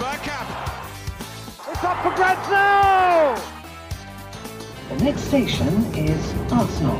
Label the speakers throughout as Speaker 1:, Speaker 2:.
Speaker 1: Bergkamp. It's up for grabs now!
Speaker 2: The next station is Arsenal.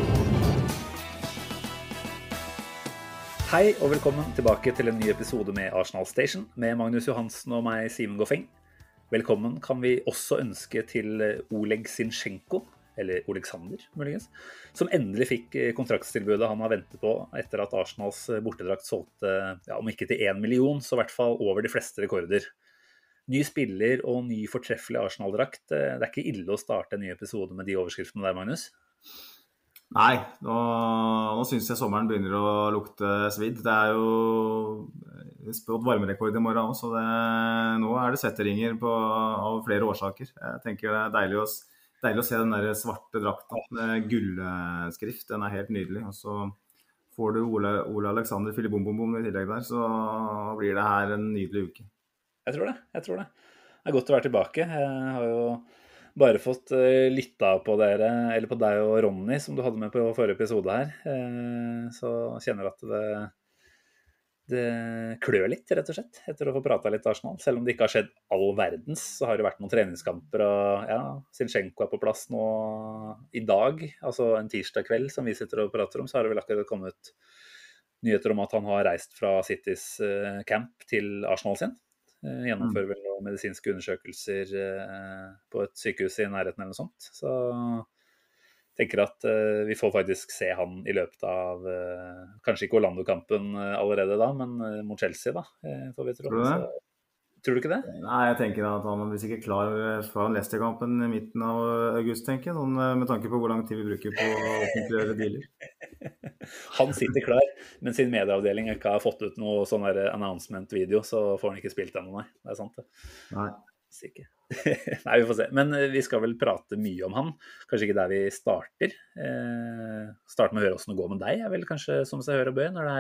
Speaker 3: Hei og velkommen tilbake til en ny episode med Arsenal Station med Magnus Johansen og meg, Simen Goffeng. Velkommen kan vi også ønske til Oleg Zinchenko, eller Oleksandr muligens, som endelig fikk kontraktstilbudet han har ventet på etter at Arsenals bortedrakt solgte, om ikke til 1 million, så i hvert fall over de fleste rekorder. Ny spiller og ny fortreffelig Arsenal-drakt. Det er ikke ille å starte en ny episode med de overskriftene der, Magnus?
Speaker 4: Nei, nå synes jeg sommeren begynner å lukte svidd. Det er jo sprått varmerekord i morgen også, så nå er det setteringer av flere årsaker. Jeg tenker det er deilig å se den der svarte drakta med gullskrift. Den er helt nydelig. Og så får du Ole Alexander Filibombom i tillegg der, så blir det her en nydelig uke.
Speaker 3: Jeg tror det. Det er godt å være tilbake. Jeg har jo bare fått lytta på dere, eller på deg og Ronny, som du hadde med på forrige episode her. Så kjenner at det klør litt, rett og slett, etter å få pratet litt Arsenal. Selv om det ikke har skjedd all verdens, så har det vært noen treningskamper, og Zinchenko er på plass nå i dag, altså en tirsdag kveld som vi sitter og prater om, så har det vel akkurat kommet nyheter om at han har reist fra Citys camp til Arsenal sin. Gjennomfører vel noen medisinske undersøkelser på et sykehus i nærheten eller noe sånt. Så jeg tenker at vi får faktisk se han i løpet av kanskje ikke Orlando-kampen allerede da, men mot Chelsea da, får vi tro. Tror du ikke det?
Speaker 4: Nei, jeg tenker at han blir sikkert klar fra Leicester-kampen i midten av august, tenker jeg, med tanke på hvor lang tid vi bruker på å offentliggjøre dealer.
Speaker 3: Han sitter klar, men sin medieavdeling ikke har fått ut noe sånn der announcement-video, så får han ikke spilt ennå, nei. Det er sant det.
Speaker 4: Nei.
Speaker 3: Sikkert. Nei, vi får se. Men vi skal vel prate mye om han. Kanskje ikke der vi starter. Start med å høre hvordan det går med deg, er vel kanskje som seg hør og bøy, når det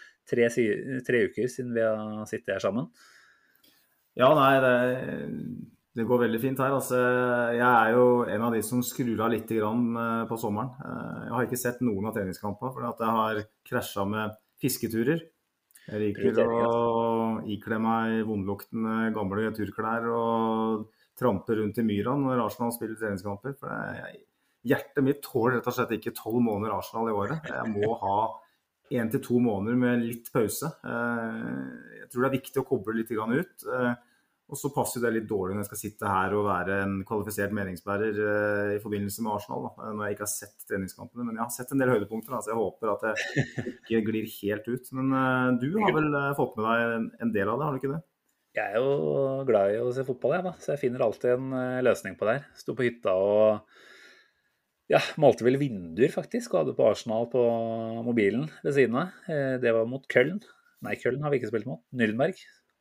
Speaker 3: er 3 uker siden vi har sittet her sammen.
Speaker 4: Ja, nei, det går veldig fint her. Altså, jeg er jo en av de som skrur av litt på sommeren. Jeg har ikke sett noen av treningskampene, for jeg har krasjet med fisketurer. Jeg liker å ikle meg vondluktende gamle turklær og trampe rundt i myra når Arsenal spiller treningskamper. For hjertet mitt tåler rett og slett ikke 12 måneder Arsenal i året. Jeg må ha 1 til 2 måneder med litt pause. Jeg tror det er viktig å koble litt ut. Og så passer det litt dårlig når jeg skal sitte her og være en kvalifisert meningsbærer i forbindelse med Arsenal, da, når jeg ikke har sett treningskampene. Men jeg har sett en del høydepunkter, så jeg håper at jeg ikke glir helt ut. Men du har vel fått med deg en del av det, har du ikke det?
Speaker 3: Jeg er jo glad i å se fotball, jeg, da. Så jeg finner alltid en løsning på det her. Sto på hytta og malte vel vinduer faktisk, og hadde på Arsenal på mobilen ved siden av. Det var mot Köln. Nei, Köln har vi ikke spilt mot. Nürnberg.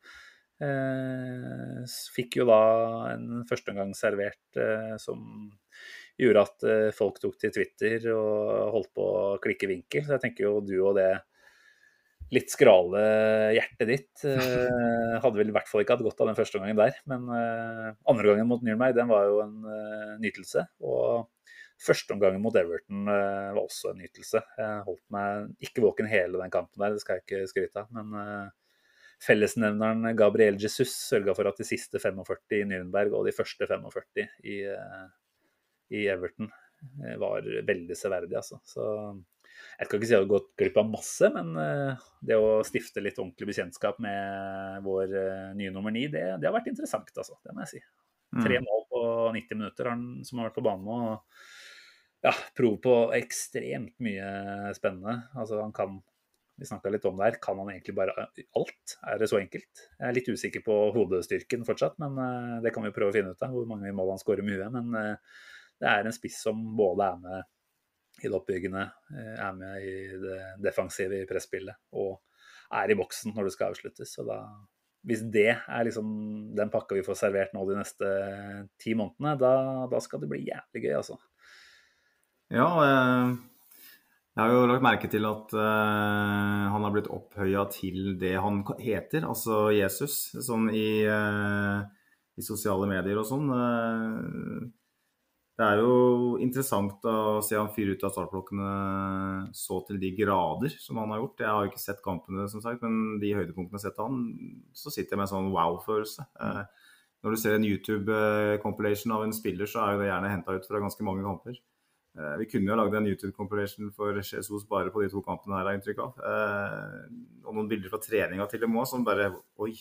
Speaker 3: Fikk jo da en førsteomgang servert som gjorde at folk tok til Twitter og holdt på å klikke vinkel. Så jeg tenker jo du og det litt skrale hjertet ditt hadde vel i hvert fall ikke hatt godt av den første gangen der. Men andre gangen mot Nürnberg, den var jo en nytelse. Og første omgangen mot Everton var også en nytelse. Jeg holdt meg ikke våken hele den kampen der, det skal jeg ikke skryte av. Men fellesnevneren Gabriel Jesus sørget for at de siste 45 i Nürnberg og de første 45 i Everton var veldig severdig, altså. Så jeg skal ikke si at jeg har gått glipp av masse, men det å stifte litt ordentlig bekjentskap med vår nye nummer 9, det har vært interessant, altså. Det må jeg si. 3 mål på 90 minutter som har vært på banen nå, og prov på ekstremt mye spennende. Altså vi snakket litt om det her, kan han egentlig bare alt? Er det så enkelt? Jeg er litt usikker på hodestyrken fortsatt, men det kan vi prøve å finne ut av, hvor mange mål han skårer med huet, men det er en spiss som både er med i det oppbyggende, er med i det defensive i presspillet, og er i boksen når det skal avsluttes. Så da, hvis det er liksom den pakka vi får servert nå de neste 10 månedene, da skal det bli jævlig gøy, altså.
Speaker 4: Ja, jeg har jo lagt merke til at han har blitt opphøyet til det han heter, altså Jesus, sånn i sosiale medier og sånn. Det jo interessant å se han fyre ut av startblokkene så til de grader som han har gjort. Jeg har jo ikke sett kampene, som sagt, men de høydepunktene jeg har sett han, så sitter jeg med en sånn wow-følelse. Når du ser en YouTube-compilation av en spiller, så jo det gjerne hentet ut fra ganske mange kamper. Vi kunne jo lagd en YouTube-compilation for Jesus bare på de 2 kampene her, har jeg inntrykk av. Og noen bilder fra treninga til dem også, som bare, oi,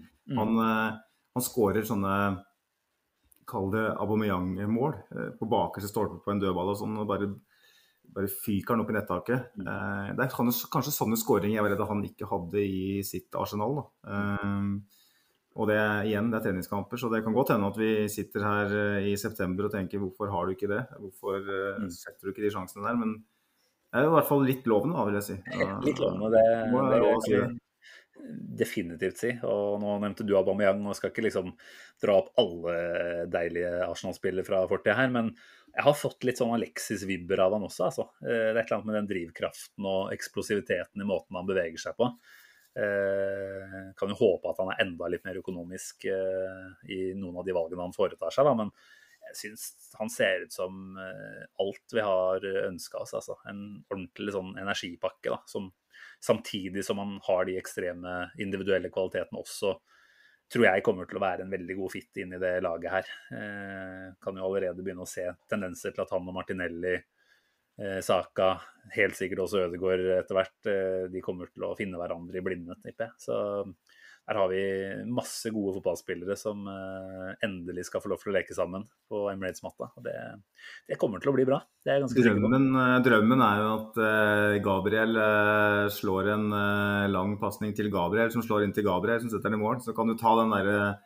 Speaker 4: han skårer sånne, kall det Aubameyang-mål, på bakerste stolpe på en dødball og sånn, og bare fyker han opp i nettaket. Det kanskje sånne skåringer jeg var redd han ikke hadde i sitt arsenal, da. Og det igjen, det treningskamper, så det kan godt hende at vi sitter her i september og tenker, hvorfor har du ikke det? Hvorfor setter du ikke de sjansene der? Men det jo i hvert fall litt lovende, da, vil jeg si.
Speaker 3: Litt lovende, det kan vi definitivt si. Og nå nevnte du Aubameyang, og skal ikke liksom dra opp alle deilige Arsenal-spillere fra fortiden her, men jeg har fått litt sånn Alexis-vibber av han også, altså. Det et eller annet med den drivkraften og eksplosiviteten i måten han beveger seg på. Kan jo håpe at han enda litt mer økonomisk i noen av de valgene han foretar seg, da, men jeg synes han ser ut som alt vi har ønsket oss, altså. En ordentlig sånn energipakke, da, som samtidig som han har de ekstreme individuelle kvalitetene også, tror jeg kommer til å være en veldig god fit inn i det laget her. Kan jo allerede begynne å se tendenser til at han og Martinelli, Saka, helt sikkert også Ødegaard etter hvert, de kommer til å finne hverandre i blinde, tipper jeg. Så her har vi masse gode fotballspillere som endelig skal få lov til å leke sammen på Emirates-matta, og det kommer til å bli bra. Det ganske sikkert på.
Speaker 4: Drømmen jo at Gabriel slår en lang passning til Gabriel, som slår inn til Gabriel, som setter den i mål. Så kan du ta den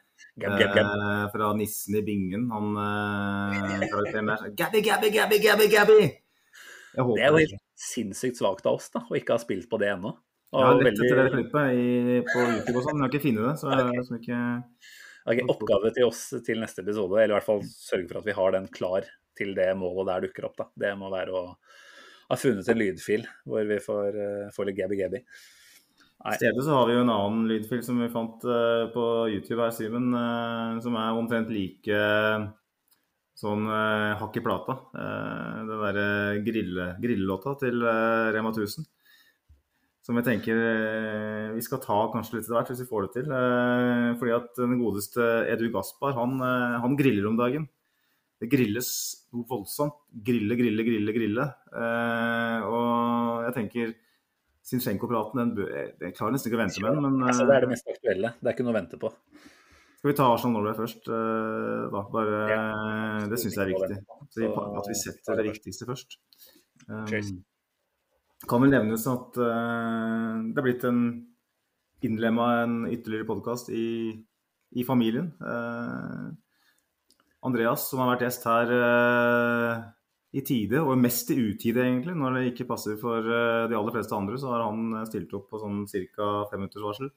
Speaker 4: der fra nissen i bingen, han karakteren der. Gabby!
Speaker 3: Det jo helt sinnssykt svagt av oss da, å ikke ha spilt på det ennå.
Speaker 4: Jeg har lett etter det klippet på YouTube og sånn, men jeg har ikke funnet det, så jeg ikke...
Speaker 3: Okay, oppgave til oss til neste episode, eller i hvert fall sørge for at vi har den klar til det målet der dukker opp da. Det må være å ha funnet en lydfil hvor vi får litt gabby.
Speaker 4: I stedet så har vi jo en annen lydfil som vi fant på YouTube her, Simen, som omtrent like... sånn hakk i plata, den der grillelåta til Rema 1000, som jeg tenker vi skal ta kanskje litt til hvert hvis vi får det til, fordi at den godeste Edu Gaspar, han griller om dagen. Det grilles noe voldsomt, grille, og jeg tenker Zinchenko-praten, den klarer nesten ikke å vente med den, men...
Speaker 3: Altså, det det mest aktuelle, det ikke noe å vente på.
Speaker 4: Skal vi ta Arsenal Norway først, da? Det synes jeg riktig. At vi setter det viktigste først. Kan vel nevnes at det blitt innlemmet en ytterligere podcast i familien. Andreas, som har vært gjest her i tide, og mest i utide egentlig, når det ikke passer for de aller fleste andre, så har han stilt opp på sånn cirka 5 minutters varsel.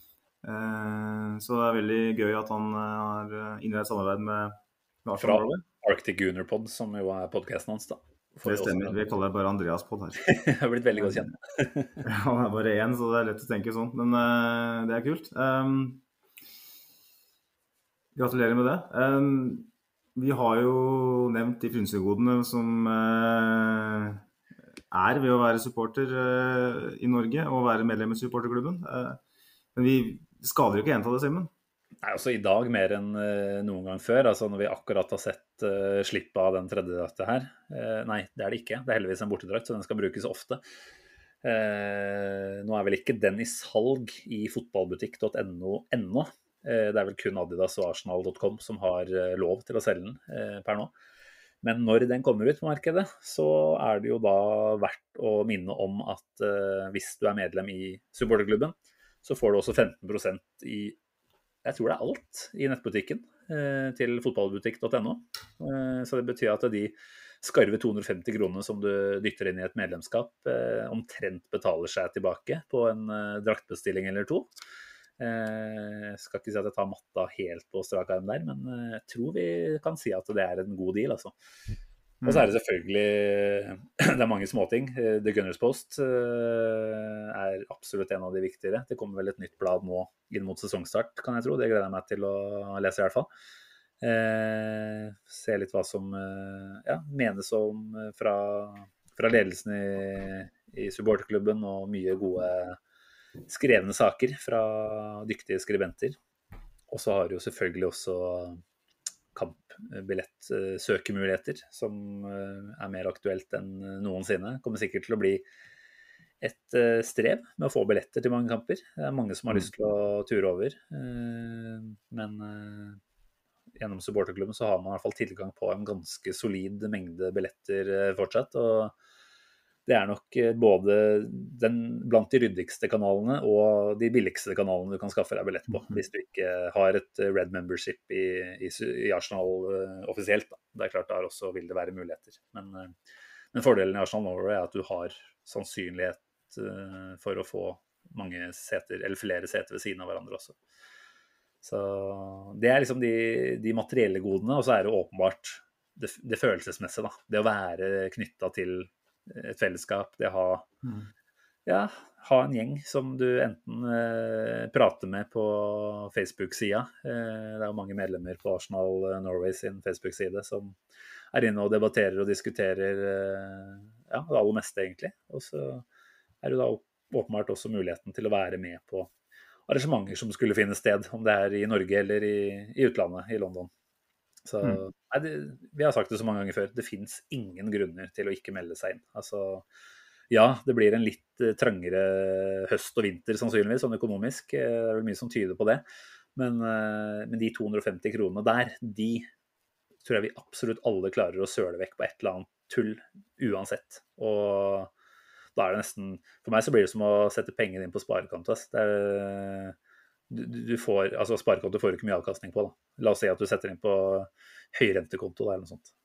Speaker 4: Så det veldig gøy at han har innledet samarbeid med
Speaker 3: Arsenal Norway. Arctic Gunner Pod, som jo podcasten hans da.
Speaker 4: Det stemmer, vi kaller det bare Andreas Pod her.
Speaker 3: Jeg har blitt veldig godt kjent.
Speaker 4: Han bare en, så det lett å tenke sånn, men det kult. Gratulerer med det. Vi har jo nevnt de frynsegodene som ved å være supporter i Norge og være medlem i supporterklubben. Men vi skader jo ikke gjenta det, Simen.
Speaker 3: Nei, også i dag mer enn noen gang før, altså når vi akkurat har sett slipp av den tredje drakta her. Nei, det det ikke. Det heldigvis en bortedrakt, så den skal brukes ofte. Nå vel ikke den i salg i fotballbutikk.no ennå. Det vel kun Adidas og Arsenal.com som har lov til å selge den per nå. Men når den kommer ut på markedet, så det jo da verdt å minne om at hvis du medlem i supporterklubben, så får du også 15% i, jeg tror det alt, i nettbutikken til fotballbutikk.no. Så det betyr at de skarve 250 kroner som du dytter inn i et medlemskap omtrent betaler seg tilbake på en draktbestilling eller to. Jeg skal ikke si at jeg tar matta helt på strak arm der, men jeg tror vi kan si at det en god deal, altså. Og så det selvfølgelig, det mange småting. The Gunners Post absolutt en av de viktigere. Det kommer vel et nytt blad nå inn mot sesongstart, kan jeg tro. Det gleder jeg meg til å lese i hvert fall. Se litt hva som menes om fra ledelsen i supporterklubben, og mye gode skrevne saker fra dyktige skribenter. Og så har du jo selvfølgelig også kampbillettsøkemuligheter, som mer aktuelt enn noensinne. Kommer sikkert til å bli et strev med å få billetter til mange kamper. Det mange som har lyst til å ture over, men gjennom supporterklubben så har man i hvert fall tilgang på en ganske solid mengde billetter fortsatt, og det nok både blant de ryddigste kanalene og de billigste kanalene du kan skaffe deg billett på, hvis du ikke har et Red Membership i Arsenal offisielt. Da. Det klart der også vil det være muligheter. Men fordelen i Arsenal Norway at du har sannsynlighet for å få mange seter, eller flere seter ved siden av hverandre også. Så det liksom de materielle godene, og så det åpenbart det følelsesmessige, da. Det å være knyttet til et fellesskap, det ha en gjeng som du enten prater med på Facebook-sida. Det jo mange medlemmer på Arsenal Norway sin Facebook-side som inne og debatterer og diskuterer det aller meste egentlig. Og så det da åpenbart også muligheten til å være med på arrangementer som skulle finne sted, om det i Norge eller i utlandet, i London. Så vi har sagt det så mange ganger før, det finnes ingen grunner til å ikke melde seg inn. Altså, ja, det blir en litt trangere høst og vinter sannsynligvis, sånn økonomisk. Det vel mye som tyder på det. Men de 250 kronene der, de tror jeg vi absolutt alle klarer å søle vekk på et eller annet tull uansett. Og da det nesten, for meg så blir det som å sette penger inn på sparekonto. Du får, altså sparekonto får du ikke mye avkastning på da. La oss si at du setter inn på høyrentekonto eller noe sånt.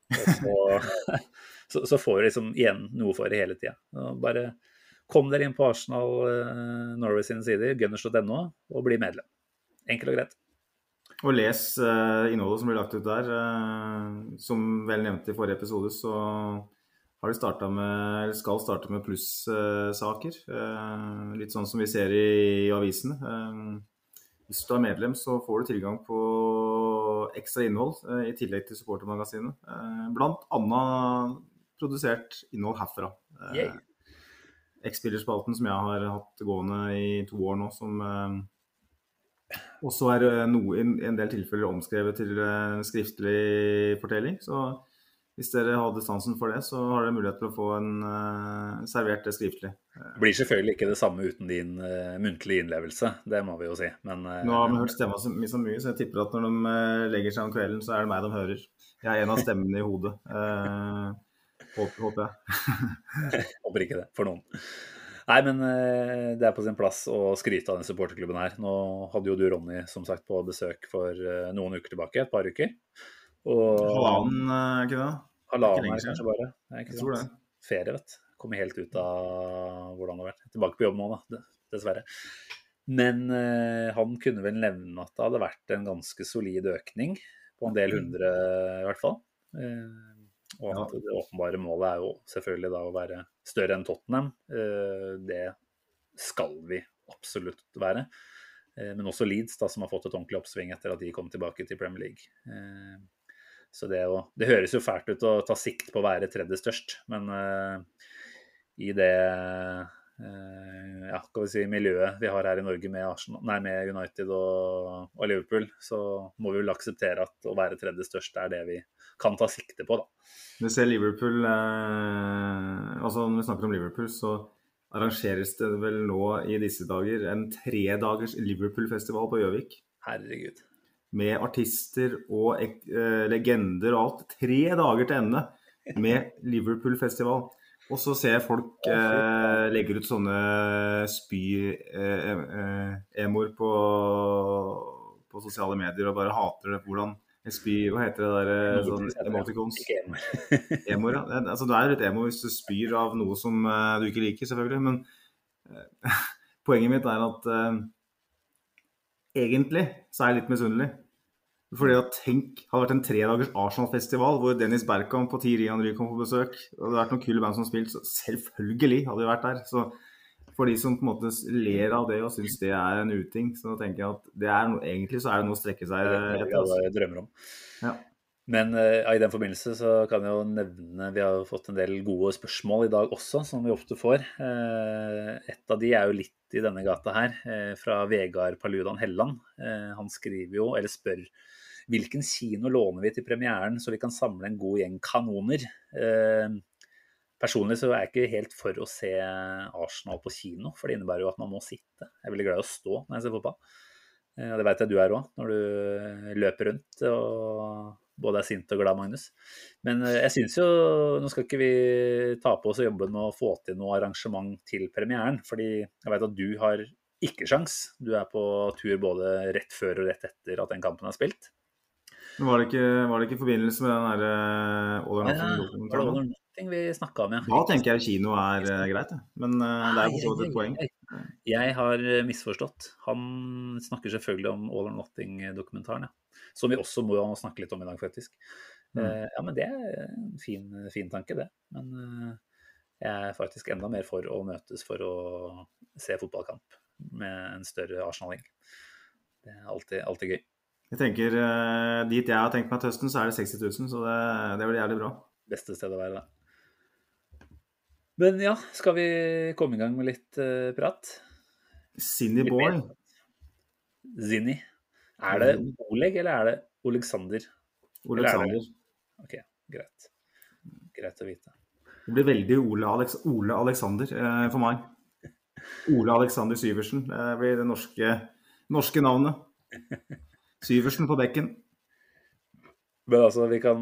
Speaker 3: Så får du liksom igjen noe for det hele tiden. Bare kom dere inn på Arsenal Norway sine sider, gunners.no, og bli medlem. Enkelt og greit.
Speaker 4: Og les innholdet som blir lagt ut der. Som vel nevnt i forrige episode, så har de skal starte med pluss-saker. Litt sånn som vi ser i avisene. Hvis du medlem, så får du tilgang på ekstra innhold i tillegg til supportermagasinet. Blant annet produsert innhold herfra. X-spillerspalten som jeg har hatt gående i 2 år nå, som også i en del tilfeller omskrevet til skriftlig fortelling. Så hvis dere har distansen for det, så har dere mulighet til å få servert det skriftlig.
Speaker 3: Det blir selvfølgelig ikke det samme uten din muntlige innlevelse, det må vi jo si. Men,
Speaker 4: nå har vi hørt stemmen så mye, så jeg tipper at når de legger seg om kvelden, så det meg de hører. Jeg en av stemmene i hodet. Håper jeg.
Speaker 3: Håper ikke det, for noen. Nei, men det på sin plass å skryte av den supporterklubben her. Nå hadde jo du, Ronny, som sagt, på besøk for noen uker tilbake, et par uker.
Speaker 4: Halvannen, ikke det?
Speaker 3: Halvannen kanskje bare.
Speaker 4: Jeg tror det.
Speaker 3: Ferie, vet du. Kommer helt ut av hvordan det har vært. Tilbake på jobb nå, da, dessverre. Men han kunne vel nevne at det hadde vært en ganske solid økning, på en del 100 i hvert fall. Og at det åpenbare målet jo selvfølgelig da å være større enn Tottenham. Det skal vi absolutt være. Men også Leeds, da, som har fått et ordentlig oppsving etter at de kom tilbake til Premier League. Så det høres jo fælt ut å ta sikt på å være tredje størst, men i det kan vi si, miljøet vi har her i Norge med United og Liverpool, så må vi vel akseptere at å være tredje størst det vi kan ta sikte på, da.
Speaker 4: Du ser Liverpool, altså når vi snakker om Liverpool, så arrangeres det vel nå i disse dager en 3 dagers Liverpool-festival på Gjøvik.
Speaker 3: Herregud.
Speaker 4: Med artister og legender og alt. 3 dager til ende med Liverpool-festival. Og så ser jeg folk legger ut sånne spy-emoer på sosiale medier og bare hater det. Hvordan spyr, hva heter det der? Sånn emoticons? Emoer, ja. Altså, det litt emo hvis du spyr av noe som du ikke liker, selvfølgelig. Men poenget mitt at egentlig så jeg litt misunnelig. Fordi at tenk, hadde vært en 3 dagers Arsenal-festival hvor Dennis Bergkamp og Thierry Henry kom på besøk, og det hadde vært noen kule band som spilt, så selvfølgelig hadde vi vært der. Så for de som på en måte ler av det og synes det en uting, så tenker jeg at egentlig så det noe å strekke seg
Speaker 3: Det
Speaker 4: etter.
Speaker 3: er jeg drømmer om.
Speaker 4: Ja.
Speaker 3: Men i den forbindelse så kan jeg jo nevne, vi har fått en del gode spørsmål i dag også, som vi ofte får. Et av de jo litt i denne gata her, fra Vegard Paludan Helland. Han skriver jo, eller spør, hvilken kino låner vi til premieren så vi kan samle en god gjeng kanoner? Personlig så jeg ikke helt for å se Arsenal på kino, for det innebærer jo at man må sitte. Jeg veldig glad i å stå når jeg ser fotball. Det vet jeg du også, når du løper rundt og både sint og glad, Magnus. Men jeg synes jo, nå skal ikke vi ta på oss og jobbe med å få til noe arrangement til premieren, fordi jeg vet at du har ikke sjans. Du på tur både rett før og rett etter at den kampen har spilt.
Speaker 4: Men var det ikke i forbindelse med den der All or
Speaker 3: Nothing vi snakket om, ja.
Speaker 4: Da tenker jeg kino greit, ja. Men det jo for så vidt et poeng.
Speaker 3: Jeg har misforstått. Han snakker selvfølgelig om All or Nothing-dokumentaren, ja. Som vi også må snakke litt om i dag, faktisk. Ja, men det en fin tanke, det. Men jeg faktisk enda mer for å møtes for å se fotballkamp med en større Arsenal-gjeng. Det alltid gøy.
Speaker 4: Jeg tenker, dit jeg har tenkt meg til høsten, så det 60 000, så det blir jævlig bra.
Speaker 3: Beste sted å være, da. Men ja, skal vi komme i gang med litt prat?
Speaker 4: Zinny Boy.
Speaker 3: Zinny. Det Oleg, eller det Alexander?
Speaker 4: Alexander.
Speaker 3: Ok, greit. Greit å vite.
Speaker 4: Det blir veldig Ole Alexander for meg. Ole Alexander Syversen. Det blir det norske navnet. Syversen på bekken.
Speaker 3: Men altså, vi kan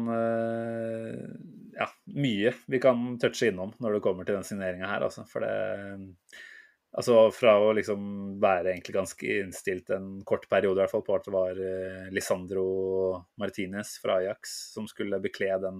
Speaker 3: mye vi kan touche innom når det kommer til den signeringen her, altså. For det fra å liksom være egentlig ganske innstilt en kort periode i hvert fall på at det var Lisandro Martinez fra Ajax som skulle bekle den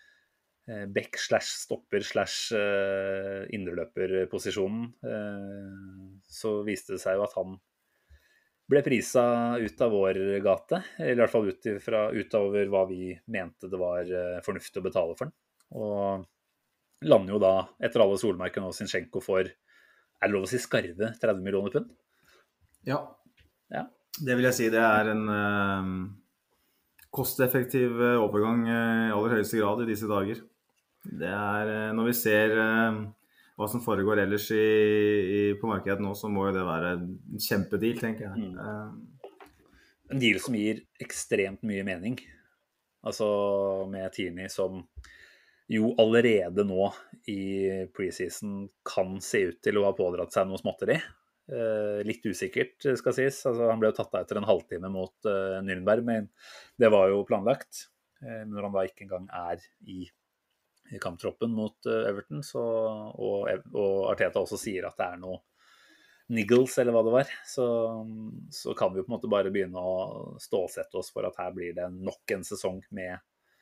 Speaker 3: back/stopper/indreløper-posisjonen, så viste det seg jo at han ble priset ut av vår gate, eller i hvert fall utover hva vi mente det var fornuftig å betale for den. Og lander jo da, etter alle solmerkene og Zinchenko, for, det lov å si, skarve 30 millioner pund?
Speaker 4: Ja, det vil jeg si. Det en kosteffektiv overgang i aller høyeste grad i disse dager. Det når vi ser hva som foregår ellers på markedet nå, så må jo det være en kjempedeal, tenker jeg.
Speaker 3: En deal som gir ekstremt mye mening. Altså med Tierney som jo allerede nå i preseason kan se ut til å ha pådratt seg noe småtteri. Litt usikkert, skal sies. Altså, han ble jo tatt av etter en halvtime mot Nürnberg, men det var jo planlagt. Når han da ikke engang i kamptroppen mot Everton, og Arteta også sier at det noe niggles, eller hva det var, så kan vi jo på en måte bare begynne å stålsette oss for at her blir det nok en sesong med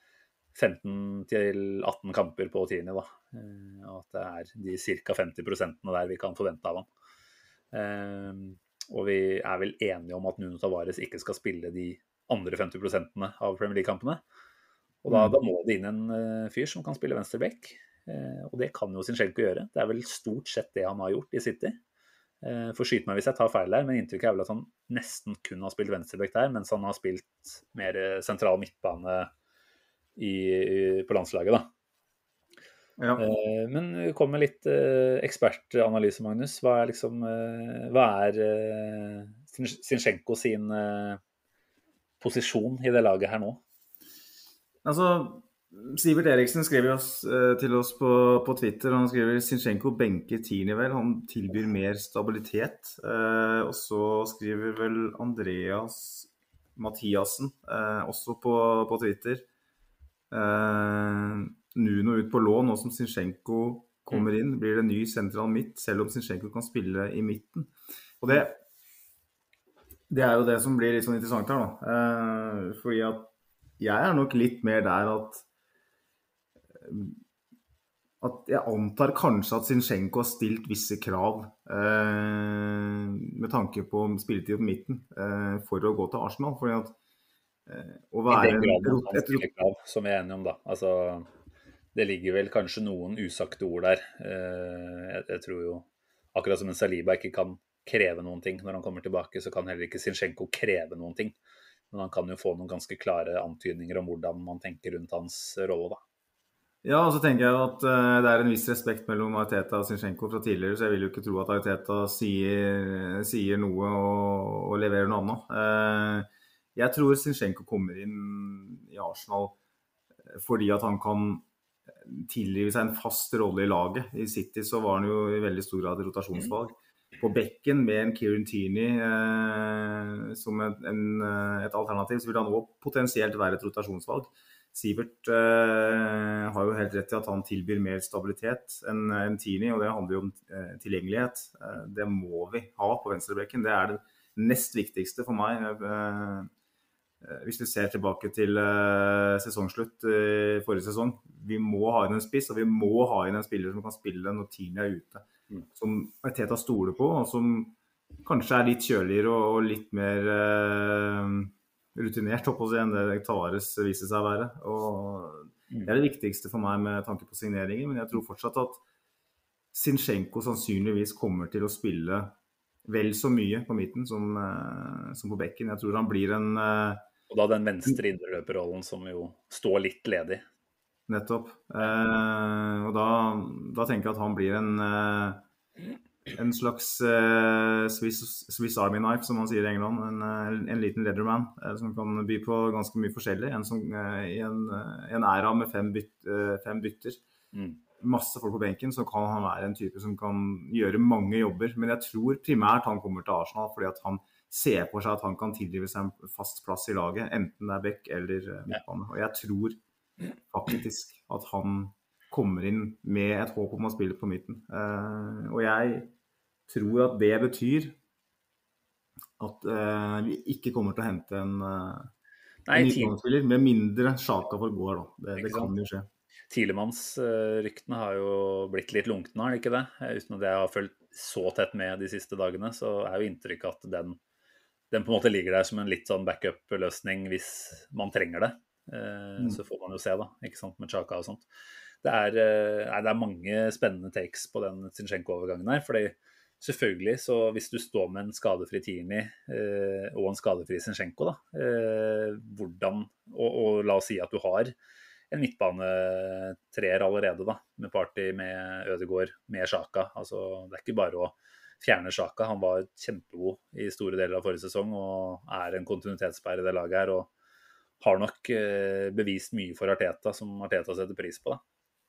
Speaker 3: 15-18 kamper på Tierney, da. Og at det de cirka 50% der vi kan forvente av han. Og vi vel enige om at Nuno Tavares ikke skal spille de andre 50% av Premier League-kampene. Og da må det inn en fyr som kan spille venstreback, og det kan jo Zinchenko gjøre. Det vel stort sett det han har gjort i City. For skyt meg hvis jeg tar feil der, men inntrykket vel at han nesten kun har spilt venstreback der, mens han har spilt mer sentral midtbane på landslaget, da. Ja. Men vi kommer med litt ekspertanalyse, Magnus. Hva Zinchenko sin posisjon i det laget her nå?
Speaker 4: Altså, Sivert Eriksen skriver til oss på Twitter, han skriver Zinchenko benker Tierney vel, han tilbyr mer stabilitet. Og så skriver vel Andreas Mathiasen også på Twitter. Nuno ut på lån, nå som Zinchenko kommer inn, blir det ny sentral midt, selv om Zinchenko kan spille i midten. Og det jo det som blir litt sånn interessant her da. Fordi at jeg nok litt mer der at jeg antar kanskje at Zinchenko har stilt visse krav med tanke på spilletid på midten for å gå til Arsenal, fordi at å være
Speaker 3: I den graden han stiller krav, som vi enige om da. Altså, det ligger vel kanskje noen usagte ord der. Jeg tror jo akkurat som en Saliba ikke kan kreve noen ting når han kommer tilbake, så kan heller ikke Zinchenko kreve noen ting. Men han kan jo få noen ganske klare antydninger om hvordan man tenker rundt hans rolle da.
Speaker 4: Ja, og så tenker jeg at det en viss respekt mellom Arteta og Zinchenko fra tidligere, så jeg vil jo ikke tro at Arteta sier noe og leverer noe annet. Jeg tror Zinchenko kommer inn i Arsenal fordi at han kan tilrive seg en fast rolle i laget. I City så var han jo i veldig stor grad rotasjonsvalg. På bekken med en Kieran Tierney som et alternativ, så vil han også potensielt være et rotasjonsvalg. Sivert har jo helt rett i at han tilbyr mer stabilitet enn Tierney, og det handler jo om tilgjengelighet. Det må vi ha på venstrebekken. Det det nest viktigste for meg. Hvis vi ser tilbake til sesongslutt forrige sesong, vi må ha inn en spiss, og vi må ha inn en spiller som kan spille når Tierney ute. Som Arteta stoler på, og som kanskje litt kjøligere og litt mer rutinert enn det Tavares viser seg å være. Og det det viktigste for meg med tanke på signeringer, men jeg tror fortsatt at Zinchenko sannsynligvis kommer til å spille vel så mye på midten som på bekken. Jeg tror han blir
Speaker 3: og da den venstre indreløperrollen som jo står litt ledig.
Speaker 4: Nettopp. Og da tenker jeg at han blir en slags Swiss Army knife, som man sier i England. En liten leatherman som kan by på ganske mye forskjellig. I en æra med 5 bytter. Masse folk på benken, så kan han være en type som kan gjøre mange jobber. Men jeg tror primært han kommer til Arsenal, fordi at han ser på seg at han kan tilrive seg en fast plass i laget, enten det bekk eller midtbane. Og jeg tror faktisk at han kommer inn med et håp om å spille på midten. Og jeg tror at det betyr at vi ikke kommer til å hente en midtbanespiller, med mindre Xhaka får gå da. Det kan jo skje.
Speaker 3: Tielemans-ryktene har jo blitt litt lunkne, har det ikke det? Uten at jeg har følt så tett med de siste dagene, så jo inntrykk at den på en måte ligger der som en litt sånn backup-løsning hvis man trenger det. Så får man jo se da, ikke sant, med Xhaka og sånt. Det mange spennende takes på den Zinchenko-overgangen her, fordi selvfølgelig, så hvis du står med en skadefri Tierney og en skadefri Zinchenko da, hvordan, og la oss si at du har en midtbanetreer allerede da, med Partey, med Ødegaard, med Xhaka. Altså, det ikke bare å fjerne Xhaka. Han var kjempegod i store deler av forrige sesong, og en kontinuitetsbærer i det laget her, og har nok bevist mye for Arteta, som Arteta setter pris på da.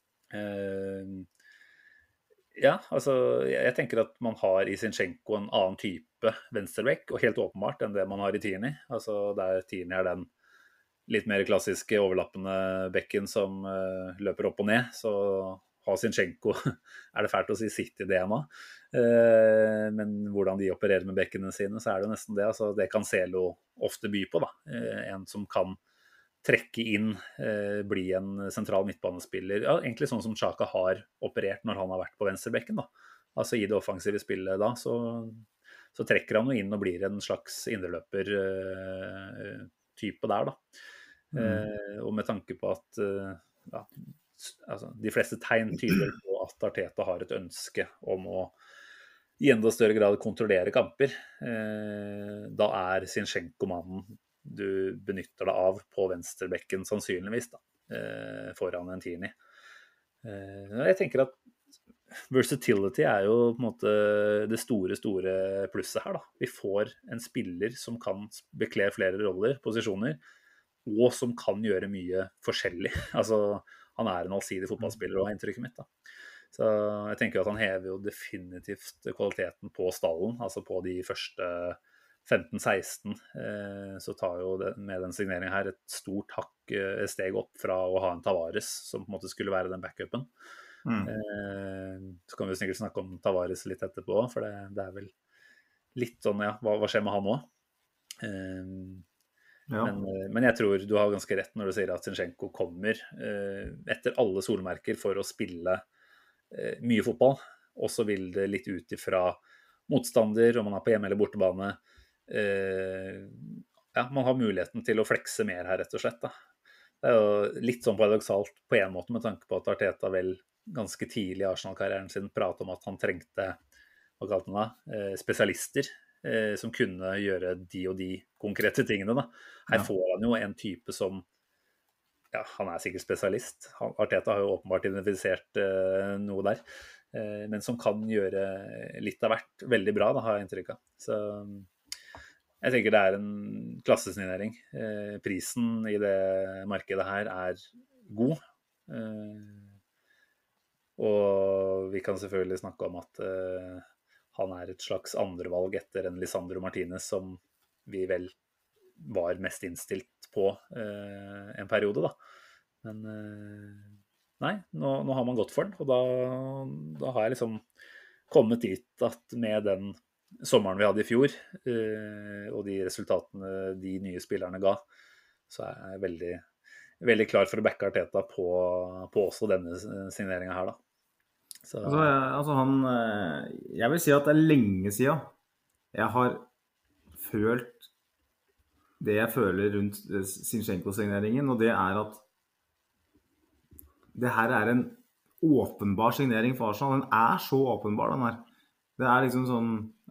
Speaker 3: Ja, altså, jeg tenker at man har i Zinchenko en annen type venstreback, og helt åpenbart enn det man har i Tierney. Altså, der Tierney den litt mer klassiske overlappende bekken som løper opp og ned, så har Zinchenko, det fælt å si City-DNA, men hvordan de opererer med bekkene sine, så det nesten det. Altså, det kan Cancelo ofte by på da. En som kan trekke inn, bli en sentral midtbanespiller, ja, egentlig sånn som Xhaka har operert når han har vært på venstrebekken da. Altså i det offensive spillet da, så trekker han jo inn og blir en slags indreløper type der da. Og med tanke på at ja, altså, de fleste tegn tyder på at Arteta har et ønske om å i enda større grad kontrollere kamper, da Zinchenko mannen du benytter deg av på venstrebekken sannsynligvis da, foran en Tierney. Jeg tenker at versatility jo på en måte det store plusset her da. Vi får en spiller som kan bekle flere roller, posisjoner, og som kan gjøre mye forskjellig. Altså, han en allsidig fotballspiller, og inntrykket mitt da. Så jeg tenker at han hever jo definitivt kvaliteten på stallen, altså på de første 15-16, så tar jo det, med den signeringen her et stort steg opp fra å ha en Tavares, som på en måte skulle være den backupen. Så kan vi sikkert snakke om Tavares litt etterpå, for det vel litt sånn, ja, hva skjer med han også? Ja. Men jeg tror du har ganske rett når du sier at Zinchenko kommer etter alle solmerker for å spille mye fotball, og så vil det litt ut ifra motstander, om man på hjemme- eller bortebane. Ja, man har muligheten til å flekse mer her, rett og slett da. Det jo litt sånn paradoksalt på en måte, med tanke på at Arteta vel ganske tidlig i Arsenal-karrieren sin pratet om at han trengte hva kalte han da, spesialister som kunne gjøre de og de konkrete tingene da. Her får han jo en type som, ja, han sikkert spesialist. Arteta har jo åpenbart identifisert noe der, men som kan gjøre litt av hvert veldig bra, da, har jeg inntrykk av. Så jeg tenker det en klassesignering. Prisen i det markedet her god. Og vi kan selvfølgelig snakke om at han et slags andrevalg etter en Lisandro Martinez som vi vel var mest innstilt på en periode da. Men nei, nå har man gått for den, og da har jeg liksom kommet dit at med den sommeren vi hadde i fjor, og de resultatene de nye spillerne ga, så jeg veldig, veldig klar for å backe Arteta på også denne signeringen her da. Så.
Speaker 4: Altså jeg vil si at det lenge siden jeg har følt det jeg føler rundt Zinchenko-signeringen, og det at det her en åpenbar signering for Arsenal. Den så åpenbar, den her. Det liksom sånn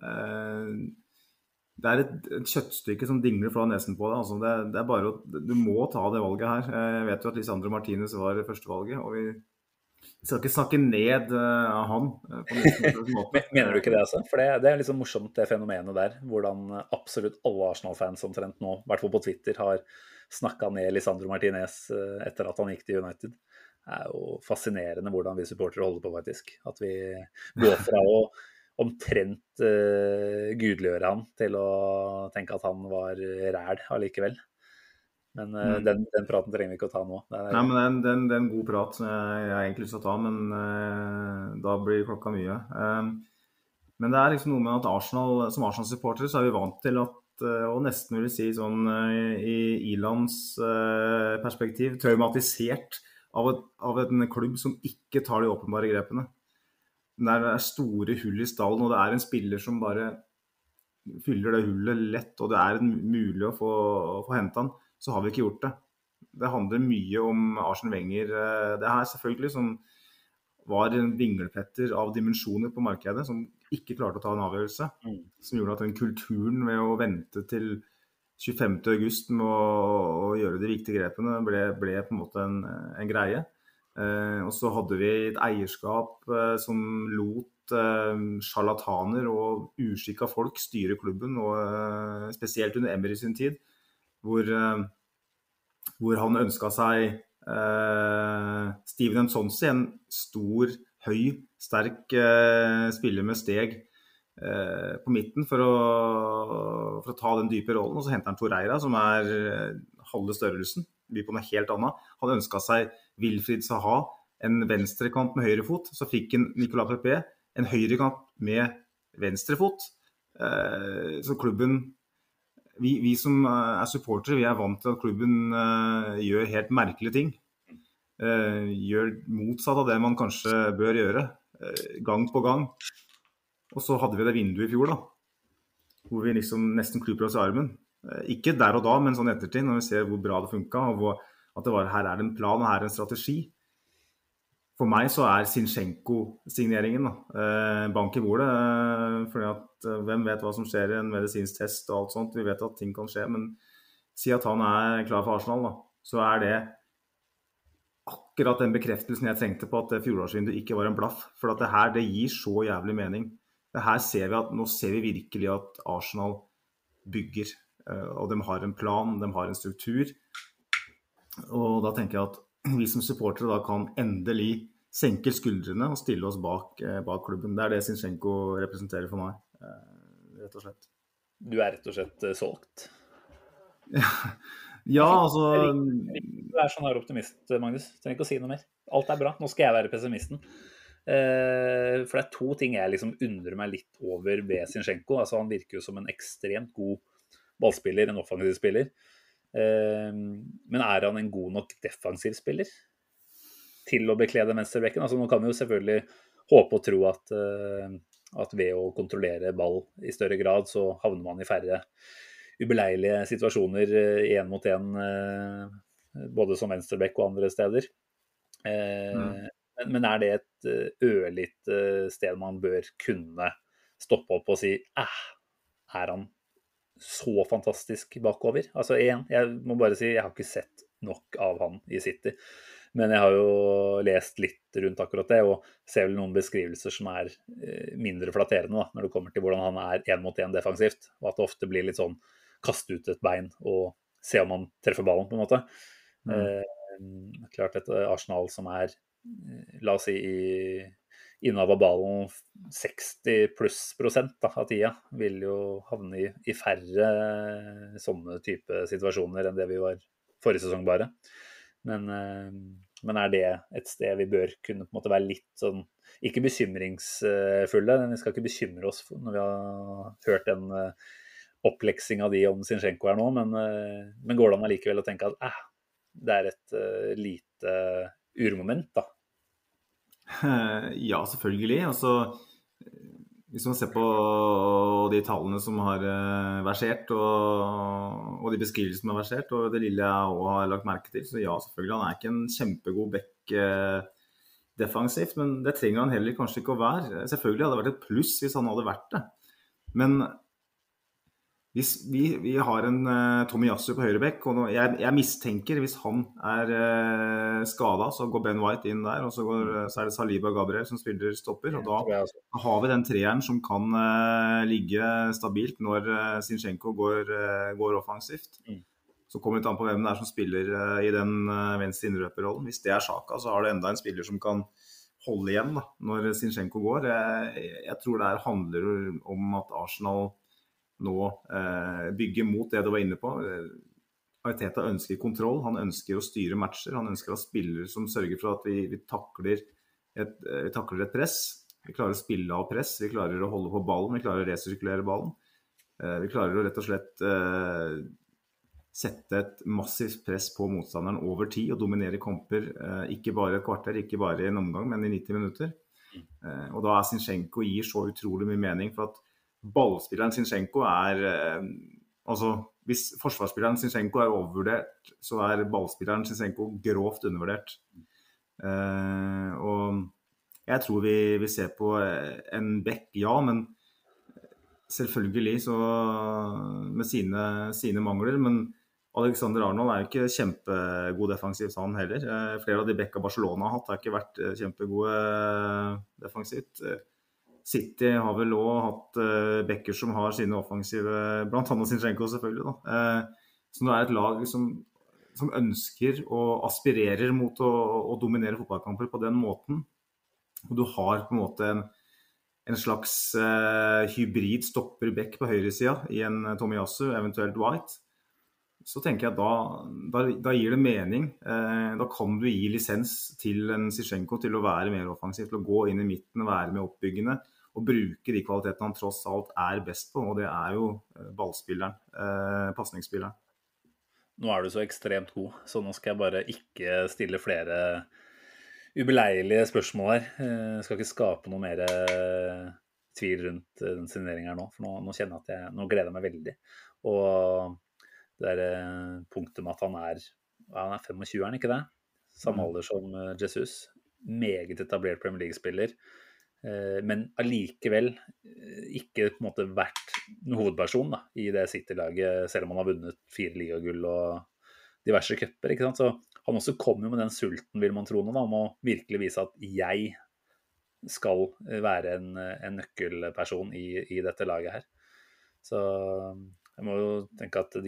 Speaker 4: det et kjøttstykke som dingler fra nesen på det. Altså, det bare du må ta det valget her. Jeg vet jo at Lisandro Martinez var første valget, og vi skal ikke snakke ned av han på noen måte.
Speaker 3: Mener du ikke det altså? For det liksom morsomt det fenomenet der, hvordan absolutt alle Arsenal-fans omtrent nå, i hvert fall på Twitter, har snakket ned Lisandro Martinez etter at han gikk til United. Det jo fascinerende hvordan vi supportere holder på faktisk. At vi går fra å omtrent gudliggjøre han til å tenke at han var ræl allikevel. Men den praten trenger vi ikke å ta nå.
Speaker 4: Nei, men det en god prat som jeg egentlig lyst til å ta, men da blir klokka mye. Men det liksom noe med at Arsenal, som Arsenal-supportere, så vi vant til at, og nesten vil si sånn i Ilands perspektiv, traumatisert av en klubb som ikke tar de åpenbare grepene. Det store hull i stallen, og det en spiller som bare fyller det hullet lett, og det mulig å få hentet han, så har vi ikke gjort det. Det handler mye om Arsene Wenger. Det her selvfølgelig som var en vinglepetter av dimensjoner på markedet, som ikke klarte å ta en avgjørelse, som gjorde at den kulturen med å vente til 25. august med å gjøre de riktige grepene ble på en måte en greie. Og så hadde vi et eierskap som lot charlataner og uskikka folk styre klubben, og spesielt under Emery sin tid, hvor han ønsket seg Steven Nsonsi, en stor, høy, sterk spiller med steg på midten for å ta den dype rollen, og så henter han Torreira, som halve størrelsen, byr på noe helt annet. Han ønsket seg Wilfried Zaha, en venstrekant med høyrefot, så fikk han Nicolas Pepe, en høyrekant med venstrefot. Så klubben vi som supportere, vi vant til at klubben gjør helt merkelige ting. Gjør motsatt av det man kanskje bør gjøre, gang på gang. Og så hadde vi det vinduet i fjor da, hvor vi liksom nesten klyper oss i armen. Ikke der og da, men sånn ettertid, når vi ser hvor bra det funket, og at det her en plan, og her en strategi. For meg så Zinchenko-signeringen bank i bordet, fordi at hvem vet hva som skjer i en medisinsk test og alt sånt. Vi vet at ting kan skje, men si at han klar for Arsenal da, så det akkurat den bekreftelsen jeg trengte på at fjorårsvinduet ikke var en blaff. For at det gir så jævlig mening. Her ser vi nå ser vi virkelig at Arsenal bygger, og de har en plan, de har en struktur. Og da tenker jeg at vi som supportere da kan endelig senke skuldrene og stille oss bak klubben. Det det Zinchenko representerer for meg, rett og slett.
Speaker 3: Du rett og slett solgt?
Speaker 4: Ja, altså...
Speaker 3: Du sånn her optimist, Magnus. Du trenger ikke å si noe mer. Alt bra. Nå skal jeg være pessimisten. For det to ting jeg liksom undrer meg litt over ved Zinchenko. Altså, han virker jo som en ekstremt god ballspiller, en offensiv spiller. Men han en god nok defensiv spiller til å beklede venstrebekken? Altså, nå kan vi jo selvfølgelig håpe og tro at ved å kontrollere ball i større grad, så havner man i færre ubeleilige situasjoner 1 mot 1, både som venstrebekk og andre steder. Men det et ørlite sted man bør kunne stoppe opp og si er han så fantastisk bakover? Altså jeg må bare si, jeg har ikke sett nok av han i City. Men jeg har jo lest litt rundt akkurat det, og ser vel noen beskrivelser som er mindre flatterende da, når det kommer til hvordan han er 1-mot-1 defensivt, og at det ofte blir litt sånn kaste ut et bein og se om han treffer ballen på en måte. Klart et Arsenal som er, la oss si, innover ballen 60+% av tida, vil jo havne i færre sånne type situasjoner enn det vi var forrige sesong bare. Men er det et sted vi bør kunne på en måte være litt sånn, ikke bekymringsfulle, vi skal ikke bekymre oss når vi har hørt den oppleksing av de om Zinchenko her nå, men går det an allikevel å tenke at det er et lite urmoment da?
Speaker 4: Ja, selvfølgelig. Altså, hvis man ser på de tallene som har versert, og de beskrivelser som har versert, og det lille jeg også har lagt merke til, så ja, selvfølgelig, han er ikke en kjempegod back defensivt, men det trenger han heller kanskje ikke å være. Selvfølgelig hadde det vært et pluss hvis han hadde vært det. Men hvis vi har en Tomiyasu på høyrebekk, og jeg mistenker hvis han er skadet, så går Ben White inn der, og så er det Saliba og Gabriel som spiller stopper, og da har vi den treeren som kan ligge stabilt når Zinchenko går offensivt. Så kommer det an på hvem det er som spiller i den venstre innrøperrollen. Hvis det er Xhaka, så har du enda en spiller som kan holde igjen da, når Zinchenko går. Jeg tror det her handler om at Arsenal nå bygger mot det du var inne på. Arteta ønsker kontroll, han ønsker å styre matcher, han ønsker å ha spillere som sørger for at vi takler et press, vi klarer å spille av press, vi klarer å holde på ballen, vi klarer å resirkulere ballen, vi klarer å rett og slett sette et massivt press på motstanderen over tid og dominere kamper, ikke bare et kvarter, ikke bare i en omgang, men i 90 minutter. Og da Zinchenko gir så utrolig mye mening, for at ballspilleren Zinchenko altså hvis forsvarsspilleren Zinchenko er overvurdert, så er ballspilleren Zinchenko grovt undervurdert. Og jeg tror vi ser på en back, ja, men selvfølgelig så med sine mangler, men Alexander Arnold er jo ikke kjempegod defensivt han heller. Flere av de backa Barcelona har hatt har ikke vært kjempegode defensivt. City har vel også hatt backer som har sine offensive, blant annet Zinchenko selvfølgelig da. Så det er et lag som ønsker og aspirerer mot å dominere fotballkamper på den måten. Og du har på en måte en slags hybrid stopper-back på høyre siden i en Tomiyasu, eventuelt White. Så tenker jeg at da gir det mening. Da kan du gi lisens til en Zinchenko til å være mer offensiv, til å gå inn i midten og være mer oppbyggende, og bruke de kvalitetene han tross alt er best på, og det er jo ballspilleren, passningsspilleren.
Speaker 3: Nå er du så ekstremt god, så nå skal jeg bare ikke stille flere ubeleilige spørsmål her. Jeg skal ikke skape noe mer tvil rundt den signeringen her nå, for nå kjenner jeg at nå gleder jeg meg veldig. Og det er punktet med at han er 25, er han ikke det? Samme alder som Jesus. Meget etablert Premier League-spiller. Men allikevel ikke på en måte vært en hovedperson da, i det City-laget, selv om han har vunnet 4 ligagull og diverse cuper, ikke sant? Så han også kommer jo med den sulten, vil man tro nå, da, om å virkelig vise at jeg skal være en nøkkelperson i dette laget her. Så jeg må jo tenke at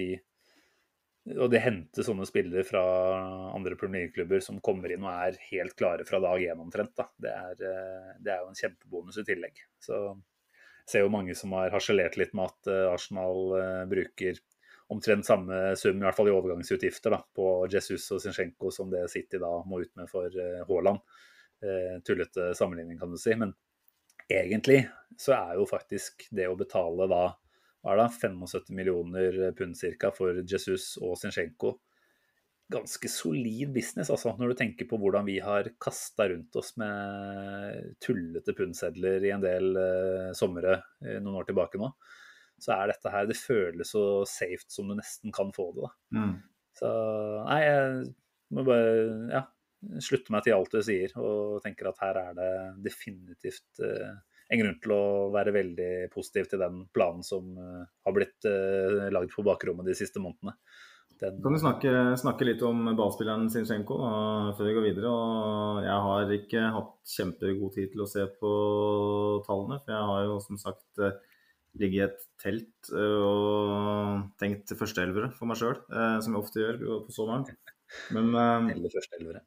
Speaker 3: og det henter sånne spillere fra andre Premier League-klubber som kommer inn og er helt klare fra dag 1 omtrent. Da. Det er jo en kjempebonus i tillegg. Så jeg ser jo mange som har harselert litt med at Arsenal bruker omtrent samme sum, i hvert fall i overgangsutgifter, da, på Jesus og Zinchenko som det City da må ut med for Haaland. Tullete sammenligning, kan du si. Men egentlig så er jo faktisk det å betale da 75 millioner pund cirka for Jesus og Zinchenko ganske solid business, altså, når du tenker på hvordan vi har kastet rundt oss med tullete pundsedler i en del sommere noen år tilbake nå, så er dette her, det føles så safe som du nesten kan få det da. Så nei, jeg må bare slutte meg til alt du sier, og tenker at her er det definitivt en grunn til å være veldig positiv til den planen som har blitt lagd på bakrommet de siste månedene.
Speaker 4: Kan du snakke litt om ballspilleren Zinchenko da, før vi går videre? Og jeg har ikke hatt kjempegod tid til å se på tallene, for jeg har jo som sagt ligget i et telt og tenkt førsteelvere for meg selv, som jeg ofte gjør på sommeren. Men
Speaker 3: Eller førsteelvere.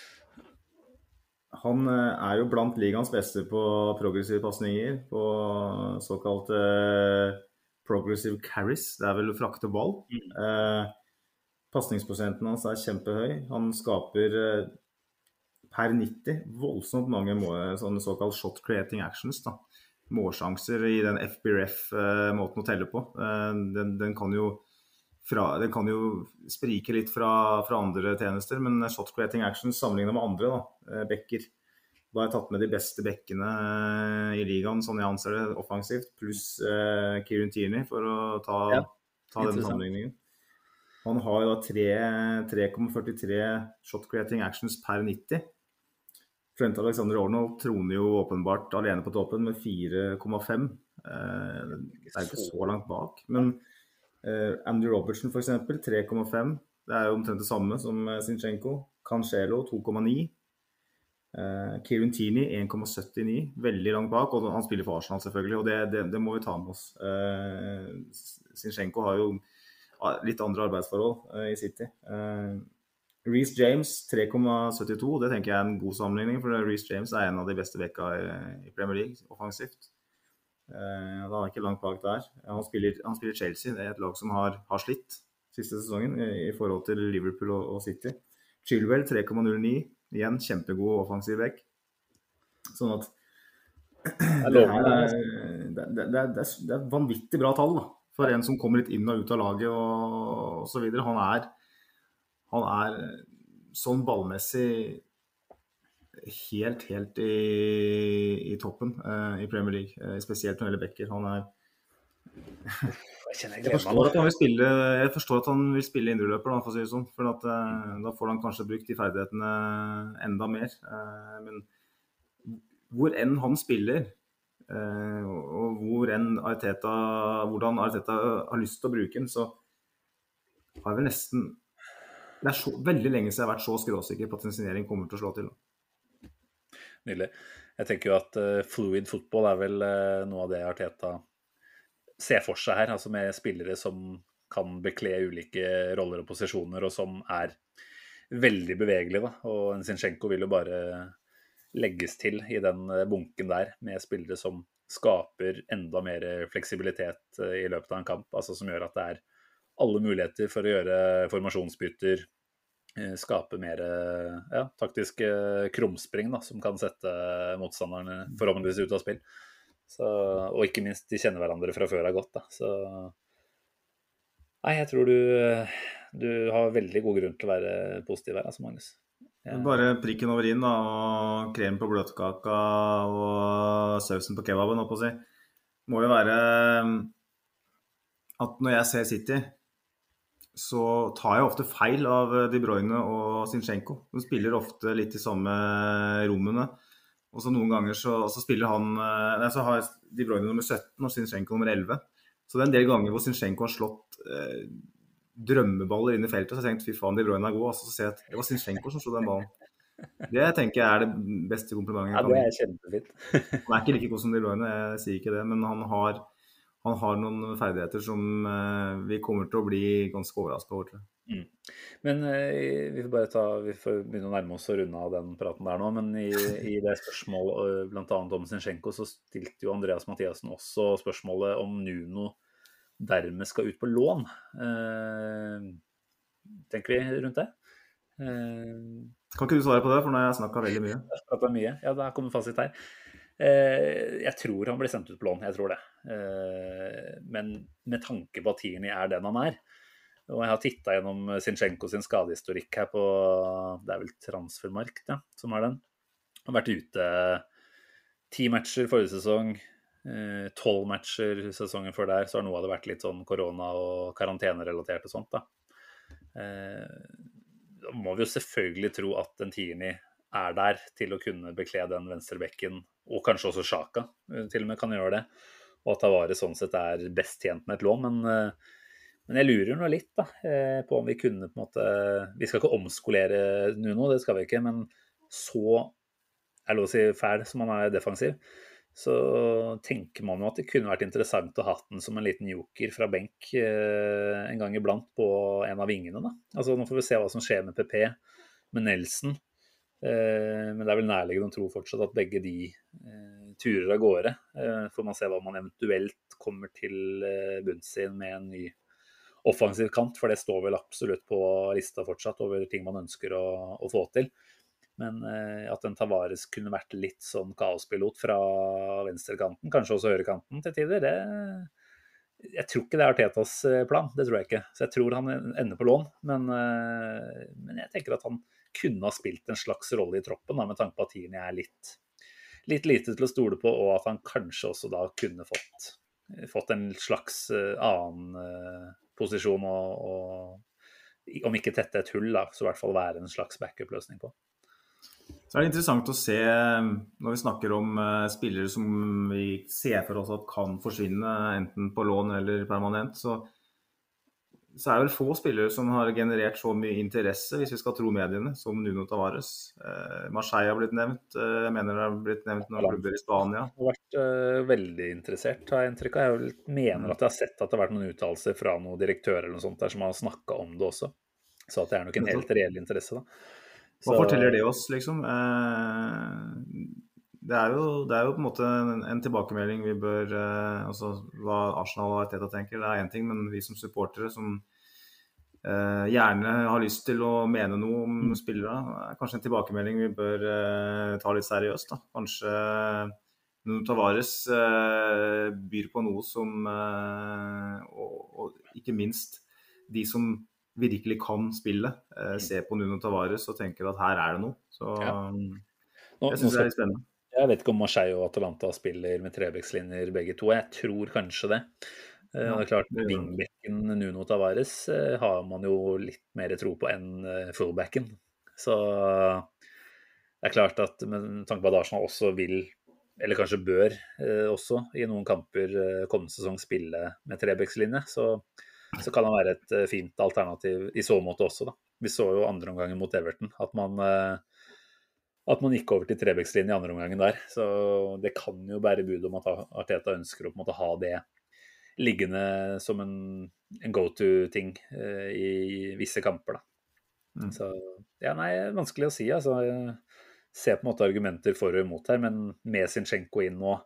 Speaker 4: Han jo blant ligaens beste på progressive passninger, på såkalte progressive carries, det vel å frakte ball. Passningsprosenten hans kjempehøy. Han skaper per 90 voldsomt mange sånne såkalt shot creating actions, da. Målsjanser i den FBRF-måten å telle på. Den kan jo sprike litt fra andre tjenester, men shot creating actions sammenlignet med andre da, bekker. Da har jeg tatt med de beste bekkene i ligaen, sånn jeg anser det, offensivt, pluss Kieran Tierney for å ta den sammenligningen. Han har da 3,43 shot creating actions per 90. Trent Alexander-Arnold troner jo åpenbart alene på toppen med 4,5. Det ikke så langt bak, men Andy Robertson for eksempel, 3,5. Det jo omtrent det samme som Zinchenko. Cancelo, 2,9. Kieran Tierney, 1,79. Veldig langt bak, og han spiller for Arsenal selvfølgelig, og det må vi ta med oss. Zinchenko har jo litt andre arbeidsforhold i City. Reece James 3,72, det tenker jeg en god sammenligning, for Reece James en av de beste bekka i Premier League, offensivt. Da han ikke langt bak der. Han spiller Chelsea, det et lag som har slitt siste sesongen i forhold til Liverpool og City. Chilwell 3,09, igjen kjempegod offensiv bekk. Sånn at det vanvittig bra tall da. For en som kommer litt inn og ut av laget og så videre. Han sånn ballmessig helt i toppen i Premier League, spesielt når det gjelder bekker. Jeg forstår at han vil spille indreløper, for å si det sånn, for da får han kanskje brukt de ferdighetene enda mer. Men hvor enn han spiller, og hvordan Arteta har lyst til å bruke den, så har vi nesten det veldig lenge siden jeg har vært så skråsikker på at en signering kommer til å slå til.
Speaker 3: Nydelig. Jeg tenker jo at fluid football vel noe av det Arteta ser for seg her, altså med spillere som kan bekle ulike roller og posisjoner, og som veldig bevegelige da. Og en Zinchenko vil jo bare legges til i den bunken der med spillere som skaper enda mer fleksibilitet i løpet av en kamp, altså som gjør at det alle muligheter for å gjøre formasjonsbytter, skape mer taktiske krumspring da, som kan sette motstanderne forhåpentligvis ut av spill. Så, og ikke minst de kjenner hverandre fra før godt da. Så nei, jeg tror du har veldig god grunn til å være positiv her, altså Magnus.
Speaker 4: Bare prikken over inn da, og krem på bløtkaka og sausen på kebaben, holdt på å si. Må jo være at når jeg ser City, så tar jeg ofte feil av De Bruyne og Zinchenko. De spiller ofte litt i samme rommene. Og så noen ganger så spiller så har De Bruyne nummer 17 og Zinchenko nummer 11. Så det en del ganger hvor Zinchenko har slått drømmeballer inn i feltet, så jeg tenkte, fy faen, De Bruyne god, og så ser jeg at det var Zinchenko som slo den ballen. Det tenker jeg det beste komplimentet.
Speaker 3: Ja, det kjempefint.
Speaker 4: Han ikke like god som De Bruyne, jeg sier ikke det, men han har noen ferdigheter som vi kommer til å bli ganske overrasket over, tror jeg.
Speaker 3: Men vi får begynne å nærme oss og runde av den praten der nå, men i det spørsmålet, blant annet om Zinchenko, så stilte jo Andreas Mathiasen også spørsmålet om Nuno dermed skal ut på lån. Tenker vi rundt det?
Speaker 4: Kan ikke du svare på det, for nå har jeg snakket veldig mye.
Speaker 3: Jeg har snakket mye, ja, da kommer fasit her. Jeg tror han blir sendt ut på lån, jeg tror det. Men med tanke på at Tierney den han og jeg har tittet gjennom Zinchenko sin skadehistorikk her på, det vel Transfermarkt, ja, som den. Han har vært ute 10 matcher forrige sesong, 12 matcher sesongen før der, så har noe av det vært litt sånn korona- og karantenerelatert og sånt da. Da må vi jo selvfølgelig tro at en Tierney der til å kunne bekle den venstrebekken og kanskje også Xhaka til og med kan gjøre det, og at Tavares sånn sett best tjent med et lån, men jeg lurer nå litt da, på om vi kunne på en måte, vi skal ikke omskolere Nuno, det skal vi ikke, men så lov å si fæl som han defensiv, så tenker man jo at det kunne vært interessant å ha den som en liten joker fra benk en gang iblant på en av vingene da. Altså nå får vi se hva som skjer med PP, med Nelson, men det vel nærliggende å tro fortsatt at begge de turer av gårde, får man se hva man eventuelt kommer til bunns inn med en ny offensiv kant, for det står vel absolutt på lista fortsatt over ting man ønsker å få til. Men at en Tavares kunne vært litt sånn kaospilot fra venstrekanten, kanskje også høyrekanten til tider, jeg tror ikke det Artetas plan, det tror jeg ikke. Så jeg tror han ender på lån, men jeg tenker at han kunne ha spilt en slags rolle i troppen, da, med tanke på at Tierney litt lite til å stole på, og at han kanskje også da kunne fått en slags annen posisjon, og om ikke tette et hull, da, så i hvert fall være en slags backup-løsning på.
Speaker 4: Så det interessant å se, når vi snakker om spillere som vi ser for oss at kan forsvinne, enten på lån eller permanent, så det vel få spillere som har generert så mye interesse, hvis vi skal tro mediene, som Nuno Tavares. Marseille har blitt nevnt, jeg mener det har blitt nevnt noen klubber i Spania.
Speaker 3: Jeg har vært veldig interessert, har jeg inntrykk av. Jeg mener at jeg har sett at det har vært noen uttalelser fra noen direktører eller noe sånt der som har snakket om det også. Så at det nok en helt reell interesse da.
Speaker 4: Hva forteller det oss, liksom? Det jo på en måte en tilbakemelding vi bør, altså hva Arsenal og Arteta tenker, det en ting, men vi som supportere som gjerne har lyst til å mene noe om spillere, kanskje en tilbakemelding vi bør ta litt seriøst da. Kanskje Nuno Tavares byr på noe som, og ikke minst de som virkelig kan spille, se på Nuno Tavares og tenker at her det noe. Så jeg synes det litt spennende.
Speaker 3: Jeg vet ikke om Marseille og Atalanta spiller med trebekslinjer begge to. Jeg tror kanskje det. Det klart, wingbacken Nuno Tavares har man jo litt mer tro på enn fullbacken. Så det klart at med tanke på at Arsenal også vil, eller kanskje bør også i noen kamper kommende sesong spille med trebekslinje, så kan det være et fint alternativ i så måte også da. Vi så jo andre omgangen mot Everton, at man gikk over til trebekslinje i andre omgangen der, så det kan jo bære bud om at Arteta ønsker å på en måte ha det liggende som en go-to-ting i visse kamper da. Så vanskelig å si, altså. Jeg ser på en måte argumenter for og imot her, men med Zinchenko inn nå,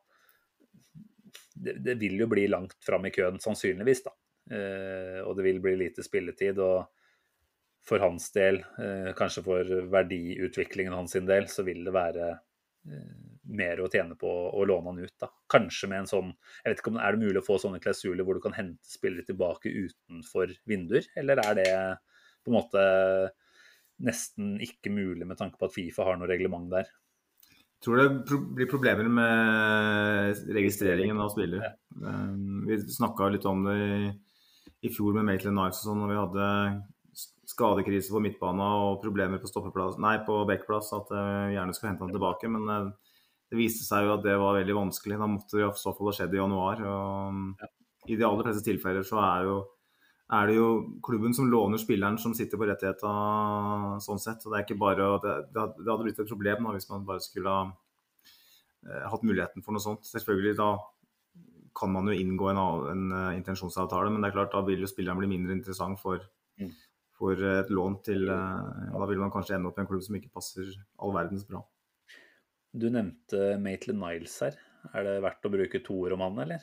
Speaker 3: det vil jo bli langt fram i køen sannsynligvis da. Og det vil bli lite spilletid, og for hans del, kanskje for verdiutviklingen hans sin del, så vil det være mer å tjene på å låne han ut da. Kanskje med en sånn, jeg vet ikke om det mulig å få sånne klausuler hvor du kan hente spillere tilbake utenfor vinduer, eller det på en måte nesten ikke mulig med tanke på at FIFA har noe reglement der?
Speaker 4: Jeg tror det blir problemer med registreringen av spillere. Vi snakket litt om det i fjor med Maitland-Niles og sånn, når vi hadde skadekrise på midtbana og problemer på backplass, at vi gjerne skulle hente han tilbake, men det viste seg jo at det var veldig vanskelig. Da måtte det i så fall ha skjedd i januar, og i de aller fleste tilfeller så det jo klubben som låner spilleren som sitter på rettigheter sånn sett, og det ikke bare, det hadde blitt et problem da, hvis man bare skulle ha hatt muligheten for noe sånt. Selvfølgelig da kan man jo inngå en intensjonsavtale, men det klart, da vil jo spilleren bli mindre interessant for et lån til, og da vil man kanskje ende opp i en klubb som ikke passer all verdens bra.
Speaker 3: Du nevnte Maitland-Niles her. Det verdt å bruke 2 ord om han, eller?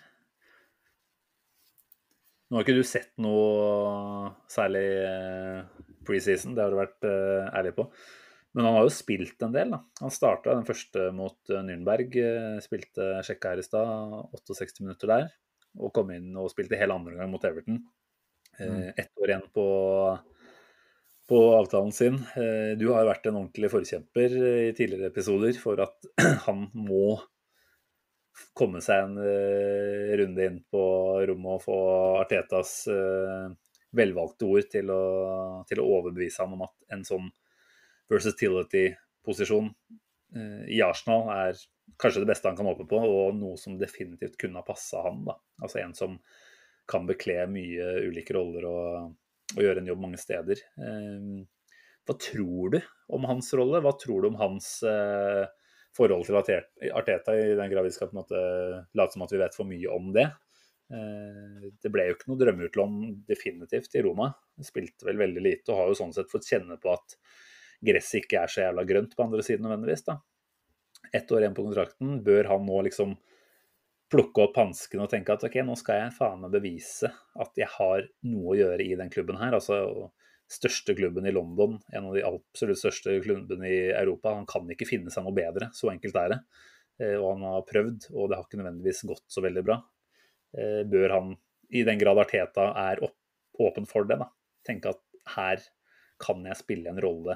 Speaker 3: Nå har ikke du sett noe særlig preseason, det har du vært ærlig på. Men han har jo spilt en del da. Han startet den første mot Nürnberg, sjekket her i sted, 68 minutter der, og kom inn og spilte hele andre gang mot Everton. 1 år igjen på avtalen sin. Du har jo vært en ordentlig forkjemper i tidligere episoder for at han må komme seg en runde inn på rommet og få Artetas velvalgte ord til å overbevise han om at en sånn versatility-posisjon i Arsenal kanskje det beste han kan håpe på, og noe som definitivt kunne ha passet han da. Altså en som kan bekle mye ulike roller og gjøre en jobb mange steder. Hva tror du om hans rolle? Hva tror du om hans forhold til Arteta, i den grad vi skal på en måte late som at vi vet for mye om det? Det ble jo ikke noe drømmeutlån definitivt i Roma. Han spilte vel veldig lite og har jo sånn sett fått kjenne på at gresset ikke så jævla grønt på andre siden nødvendigvis da. 1 år igjen på kontrakten, bør han nå liksom plukke opp hansken og tenke at ok, nå skal jeg faen meg bevise at jeg har noe å gjøre i den klubben her, altså største klubben i London, en av de absolutt største klubbene i Europa. Han kan ikke finne seg noe bedre, så enkelt det. Og han har prøvd, og det har ikke nødvendigvis gått så veldig bra. Bør han, i den grad Arteta åpen for det da, tenke at her kan jeg spille en rolle,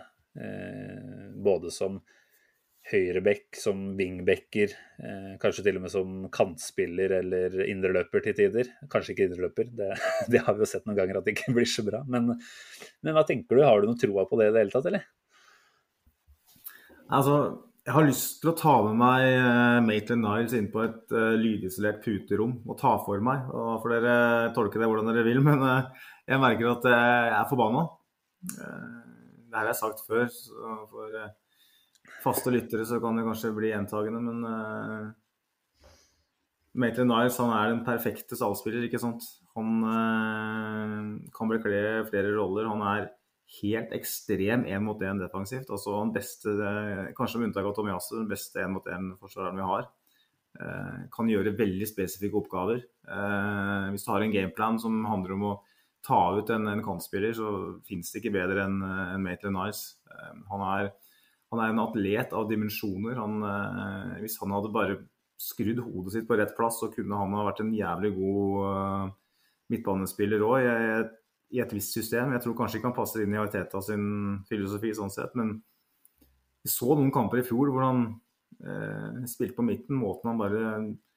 Speaker 3: både som høyrebekk, som wingbacker, kanskje til og med som kantspiller eller indreløper til tider. Kanskje ikke indreløper, det har vi jo sett noen ganger at det ikke blir så bra. Men hva tenker du? Har du noe troa på det i det hele tatt, eller?
Speaker 4: Altså, jeg har lyst til å ta med meg Maitland-Niles inn på et lydisolert puterom og ta for meg. Og for dere tolker det hvordan dere vil, men jeg merker at jeg er forbanna. Det her har jeg sagt før, så for faste lyttere så kan det kanskje bli gjentagende, men Maitland-Niles, han den perfekte salgspiller, ikke sant? Han kan bekle flere roller, han helt ekstrem 1-mot-1 defensivt, altså han beste, kanskje med unntak av Tomiyasu, den beste 1-mot-1-forsvareren vi har. Kan gjøre veldig spesifikke oppgaver. Hvis du har en gameplan som handler om å ta ut en kantspiller, så finnes det ikke bedre enn Maitland-Niles. Han en atlet av dimensjoner. Hvis han hadde bare skrudd hodet sitt på rett plass, så kunne han ha vært en jævlig god midtbanespiller også, i et visst system. Jeg tror kanskje ikke han passer inn i Arteta sin filosofi sånn sett, men vi så noen kamper i fjor hvor han spilte på midten, måten han bare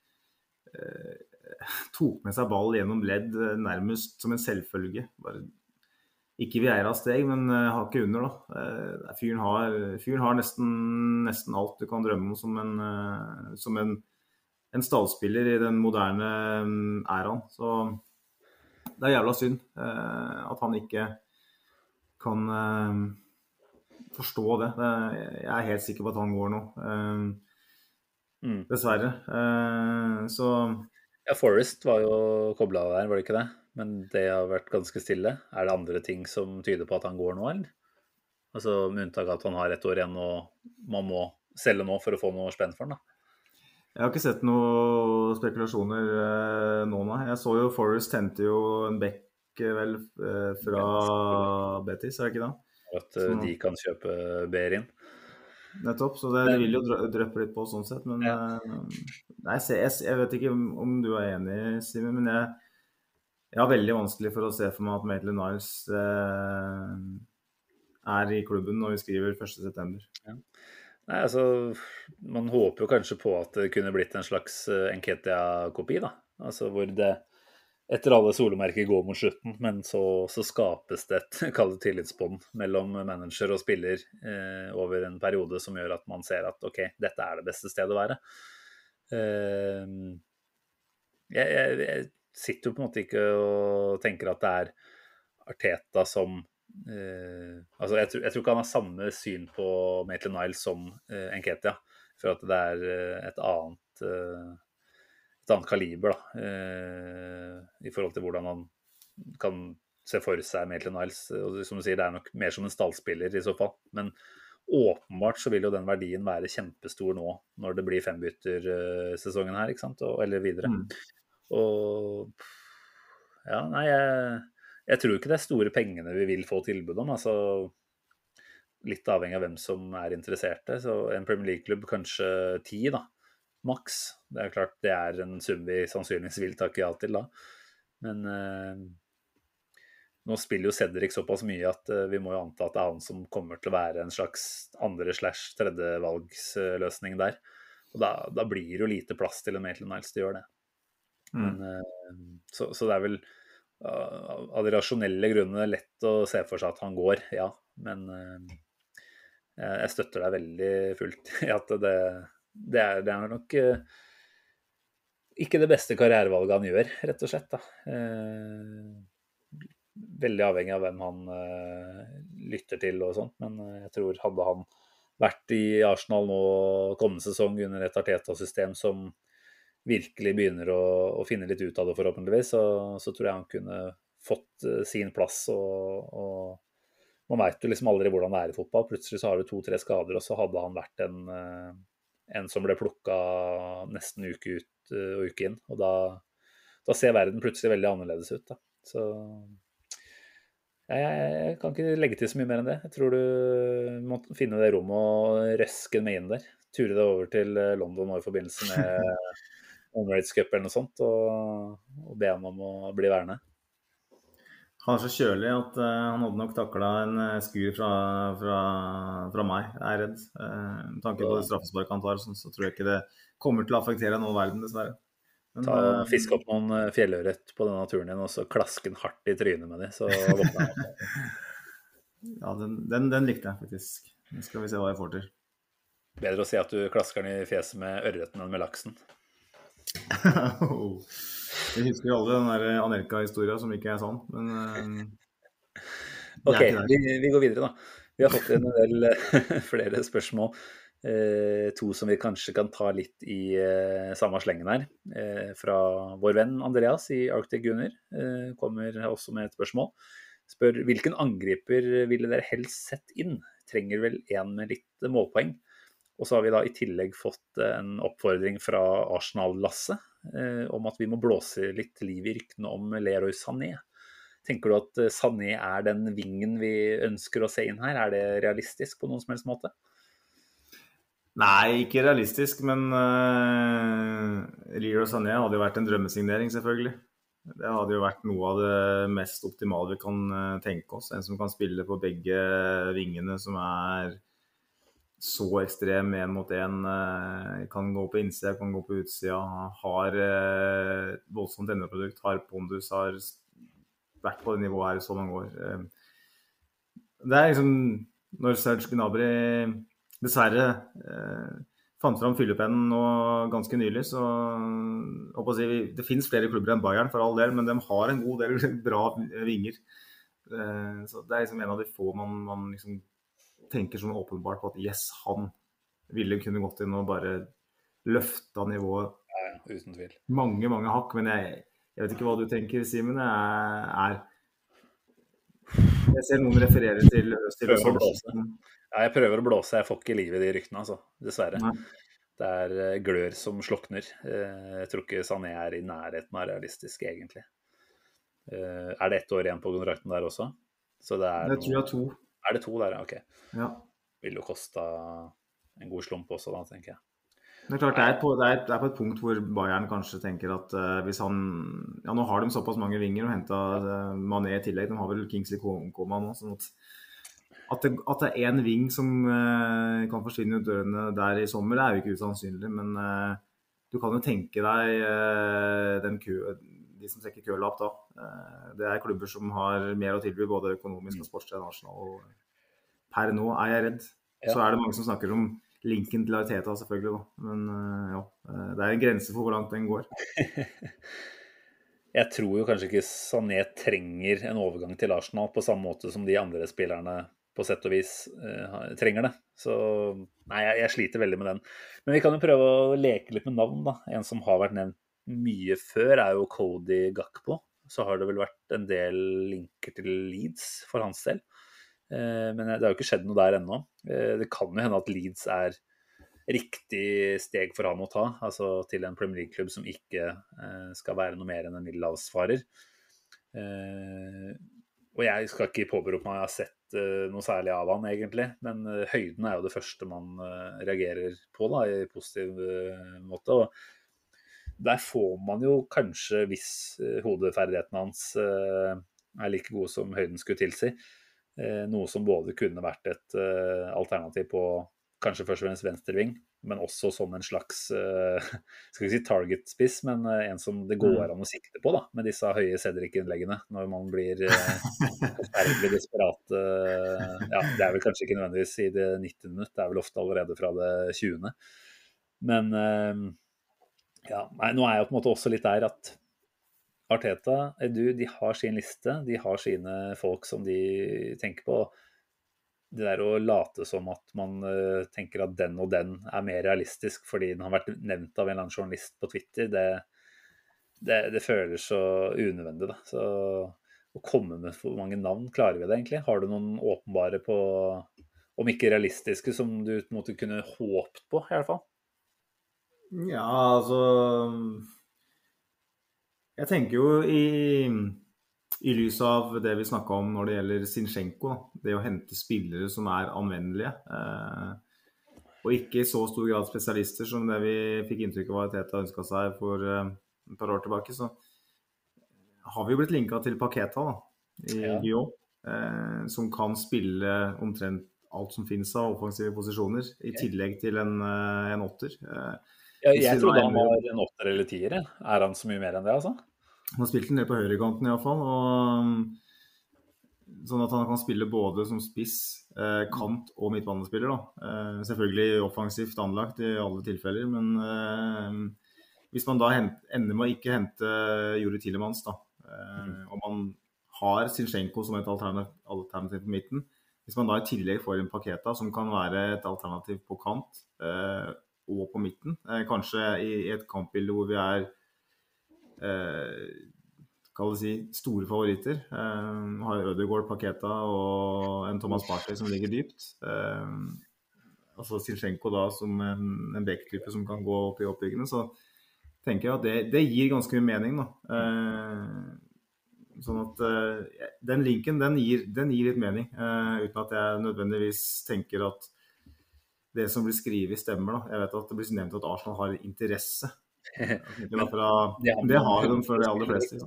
Speaker 4: tok med seg ball gjennom ledd nærmest som en selvfølge. Bare ikke vi av steg, men har ikke under da. Fyren har nesten alt du kan drømme om som en stallspiller i den moderne æraen. Så det jævla synd at han ikke kan forstå det. Jeg helt sikker på at han går nå. Dessverre. Så...
Speaker 3: Ja, Forrest var jo koblet der, var det ikke det? Men det har vært ganske stille. Det andre ting som tyder på at han går nå, eller? Altså med unntak av at han har 1 år igjen, og man må selge nå for å få noe spenn for han da.
Speaker 4: Jeg har ikke sett noen spekulasjoner nå. Jeg så jo Forrest hente jo en bekk vel fra Betis, det ikke da?
Speaker 3: At de kan kjøpe Berin.
Speaker 4: Nettopp, så det vil jo drøppe litt på sånn sett, men nei, jeg vet ikke om du enig, Simen, men jeg har veldig vanskelig for å se for meg at Maitland-Niles i klubben når vi skriver 1. september. Ja.
Speaker 3: Nei, altså, man håper jo kanskje på at det kunne blitt en slags Nketiah-kopi da, altså hvor det etter alle solemerker går mot slutten, men så skapes det et kallet tillitsbånd mellom manager og spiller over en periode som gjør at man ser at ok, dette det beste stedet å være. Jeg sitter jo på en måte ikke og tenker at det Arteta som altså jeg tror ikke han har samme syn på Maitland-Niles som Nketiah, for at det et annet kaliber da, i forhold til hvordan han kan se for seg Maitland-Niles, og som du sier, det nok mer som en stallspiller i så fall, men åpenbart så vil jo den verdien være kjempestor nå, når det blir 5-bytter-sesongen her, ikke sant, eller videre. Og ja, nei, jeg tror ikke det store pengene vi vil få tilbud om, altså litt avhengig av hvem som interesserte, så en Premier League-klubb kanskje 10 da, maks. Det klart det en sum vi sannsynligvis vil takke ja til da. Men nå spiller jo Cedric såpass mye at vi må jo anta at det han som kommer til å være en slags andre/tredje valgsløsning der. Og da blir det jo lite plass til en Maitland-Niles til å gjøre det. Men, så det vel av de rasjonelle grunnene lett å se for seg at han går, ja. Men jeg støtter deg veldig fullt i at det er nok ikke det beste karrierevalget han gjør, rett og slett. Da. Veldig avhengig av hvem han lytter til og sånt, men jeg tror hadde han vært i Arsenal nå kommende sesong under et Arteta-system som virkelig begynner å finne litt ut av det forhåpentligvis, så tror jeg han kunne fått sin plass, og man vet jo liksom aldri hvordan det er i fotball. Plutselig så har du 2-3 skader, og så hadde han vært en som ble plukket nesten uke ut og uke inn, og da ser verden plutselig veldig annerledes ut. Da. Så jeg kan ikke legge til så mye mer enn det. Jeg tror du må finne det rommet og røske med inn der. Ture det over til London nå i forbindelse med Emirates Cup eller noe sånt, og be han om å bli værende.
Speaker 4: Han så kjølig at han hadde nok taklet en skur fra meg, jeg er redd. Med tanke på det straffespark han tar, så tror jeg ikke det kommer til å affektere noen verden, dessverre. Men,
Speaker 3: fisk opp noen fjellørret på denne turen din, og så klaske den hardt i trynet med dem, så våkner han.
Speaker 4: Ja, den likte jeg faktisk. Nå skal vi se hva jeg får til.
Speaker 3: Bedre å si at du klasker den i fjeset med ørreten enn med laksen.
Speaker 4: Jeg husker jo alle den der Anelka-historien som ikke er sånn, men
Speaker 3: Ok, vi går videre da. Vi har fått en del flere spørsmål. 2 som vi kanskje kan ta litt i samme slengen her. Fra vår venn Andreas i Arctic Gunner kommer også med et spørsmål. Spør, hvilken angriper ville dere helst sett inn? Trenger vel en med litt målpoeng. Og så har vi da i tillegg fått en oppfordring fra Arsenal-Lasse om at vi må blåse litt liv i ryktene om Leroy Sané. Tenker du at Sané er den vingen vi ønsker å se inn her? Er det realistisk på noen som helst måte?
Speaker 4: Nei, ikke realistisk, men Leroy Sané hadde jo vært en drømmesignering, selvfølgelig. Det hadde jo vært noe av det mest optimale vi kan tenke oss. En som kan spille på begge vingene, som er så ekstrem 1 mot 1, kan gå på innsida, kan gå på utsida, har voldsomt endeprodukt, har pondus, har vært på det nivået her i så mange år. Det er liksom, når Serge Gnabry dessverre fant fram fyllepennen nå ganske nylig, så det finnes flere klubber enn Bayern for all del, men de har en god del bra vinger. Så det er liksom en av de få man liksom tenker sånn åpenbart på at yes, han ville kunne gått inn og bare løfta nivået
Speaker 3: uten tvil.
Speaker 4: Mange hakk, men jeg vet ikke hva du tenker, Simen. Jeg ser noen referere til
Speaker 3: jeg prøver å blåse, jeg får ikke liv i de ryktene, altså, dessverre. Nei. Det er glør som slokner. Jeg tror ikke Sané er i nærheten av realistisk, egentlig. Er det 1 år igjen på kontrakten der også? Så det er
Speaker 4: jeg tror jeg 2.
Speaker 3: Er det 2 der, ok.
Speaker 4: Ja.
Speaker 3: Vil jo koste en god slump også da, tenker jeg.
Speaker 4: Det er klart, det er på et punkt hvor Bayern kanskje tenker at hvis han, ja nå har de såpass mange vinger og hentet Mané i tillegg, de har vel Kingsley Coman nå, sånn at det er en ving som kan forsvinne ut dørene der i sommer, det er jo ikke usannsynlig, men du kan jo tenke deg de som trekker kølapp da. Det er klubber som har mer å tilby, både økonomisk og sportslig enn Arsenal, og per nå er jeg redd. Så er det mange som snakker om linken til Arteta selvfølgelig da, men ja, det er en grense for hvor langt den går.
Speaker 3: Jeg tror jo kanskje ikke Sané trenger en overgang til Arsenal på samme måte som de andre spillerne på sett og vis trenger det. Så nei, jeg sliter veldig med den. Men vi kan jo prøve å leke litt med navn da. En som har vært nevnt mye før er jo Cody Gakpo. Så har det vel vært en del linker til Leeds for hans del. Men det har jo ikke skjedd noe der ennå. Det kan jo hende at Leeds er riktig steg for han å ta, altså til en Premier League-klubb som ikke skal være noe mer enn en middelhavsfarer. Og jeg skal ikke påberope meg at jeg har sett noe særlig av han egentlig, men høyden er jo det første man reagerer på da, i positiv måte, og der får man jo kanskje, hvis hodeferdigheten hans er like god som høyden skulle tilsi, noe som både kunne vært et alternativ på kanskje først og fremst venstreving, men også som en slags skal vi si target-spiss, men en som det går an å sikte på da, med disse høye Cedric-innleggene når man blir forferdelig desperat. Ja, det er vel kanskje ikke nødvendigvis i det 90. minutt, det er vel ofte allerede fra det 20. Men ja, nei, nå er jeg på en måte også litt der at Arteta, de har sin liste, de har sine folk som de tenker på. Det der å late som at man tenker at den og den er mer realistisk fordi den har vært nevnt av en eller annen journalist på Twitter, det føles så unødvendig, da. Så å komme med for mange navn, klarer vi det egentlig? Har du noen åpenbare på, om ikke realistiske, som du på en måte kunne håpt på, i hvert fall?
Speaker 4: Ja, altså jeg tenker jo i lys av det vi snakket om når det gjelder Zinchenko, da, det å hente spillere som er anvendelige, og ikke i så stor grad spesialister som det vi fikk inntrykk av at Teta ønsket seg for et par år tilbake, så har vi jo blitt linket til Paqueta da, i Lyon, som kan spille omtrent alt som finnes av offensive posisjoner, i tillegg til en åtter.
Speaker 3: Jeg trodde han var en 8 eller 10. Er han så mye mer enn det, altså?
Speaker 4: Han har spilt den ned på høyrekanten i hvert fall, og sånn at han kan spille både som spiss, kant og midtbanespiller da. Selvfølgelig offensivt anlagt i alle tilfeller, men hvis man da ender med å ikke hente Juri Tillemans da, og man har Zinchenko som et alternativ på midten, hvis man da i tillegg får en Paqueta som kan være et alternativ på kant og på midten, kanskje i et kampbilde hvor vi skal vi si store favoritter, har Ødegaard, Paqueta og en Thomas Partey som ligger dypt, altså Zinchenko da som en back-type som kan gå opp i oppbyggene, så tenker jeg at det gir ganske mye mening da. Sånn at den linken, den gir litt mening, uten at jeg nødvendigvis tenker at det som blir skrevet stemmer da. Jeg vet at det blir nevnt at Arsenal har interesse. Det har de for de aller fleste.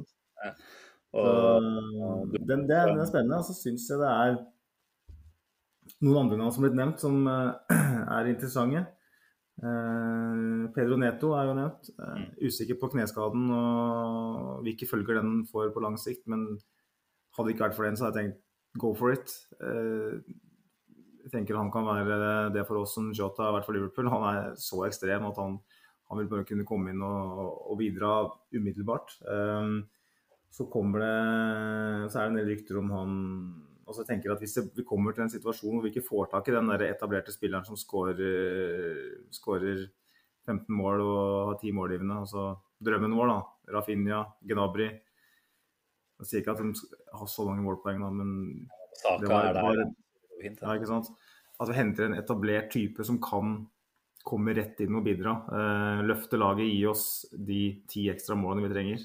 Speaker 4: Den er spennende, og så synes jeg det er noen andre navn som har blitt nevnt som er interessante. Pedro Neto er jo nevnt, usikker på kneskaden og hvilke følger den får på lang sikt, men hadde det ikke vært for den så hadde jeg tenkt go for it. Jeg tenker han kan være det for oss som Jota har vært for Liverpool. Han er så ekstrem at han vil bare kunne komme inn og bidra umiddelbart. Så er det en del rykter om han, og så tenker jeg at hvis vi kommer til en situasjon hvor vi ikke får tak i den der etablerte spilleren som skårer 15 mål og har 10 målgivende, altså drømmen vår da, Rafinha, Gnabry, jeg sier ikke at de har så mange målpoeng da, men
Speaker 3: Saka
Speaker 4: det var
Speaker 3: fint,
Speaker 4: ja, ikke sant? At vi henter en etablert type som kan komme rett inn og bidra, løfte laget, gi oss de 10 ekstra målene vi trenger.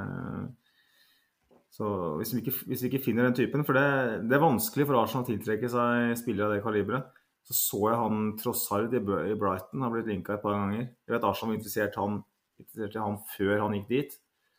Speaker 4: Så hvis vi ikke finner den typen, for det er vanskelig for Arsenal å tiltrekke seg spillere av det kaliberet, så jeg han Trossard i Brighton har blitt linket et par ganger. Jeg vet Arsenal var interessert i han før han gikk dit.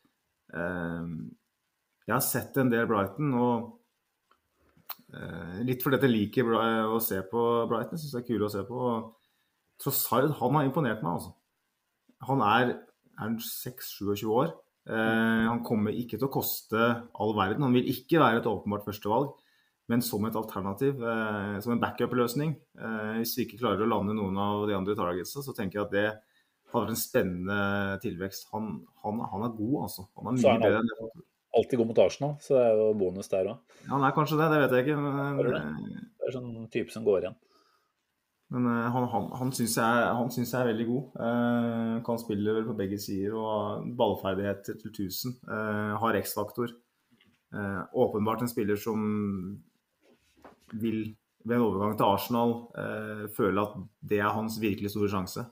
Speaker 4: Jeg har sett en del Brighton, og litt for dette liker å se på Brighton, synes jeg er kul å se på. Trossard, han har imponert meg altså. Han er 6-27 år. Han kommer ikke til å koste all verden. Han vil ikke være et åpenbart førstevalg, men som et alternativ, som en backup-løsning. Hvis vi ikke klarer å lande noen av de andre targetsa, så tenker jeg at det har vært en spennende tilvekst. Han er god altså. Han er mye bedre enn det.
Speaker 3: Alltid god mot Arsenal, så det er jo bonus der også.
Speaker 4: Ja, han er kanskje det vet jeg ikke. Men,
Speaker 3: det er sånn type som går igjen.
Speaker 4: Men han synes jeg er veldig god. Kan spille vel på begge sider og har ballferdigheter til 1000. Har X-faktor. Åpenbart en spiller som vil ved en overgang til Arsenal føle at det er hans virkelig store sjanse.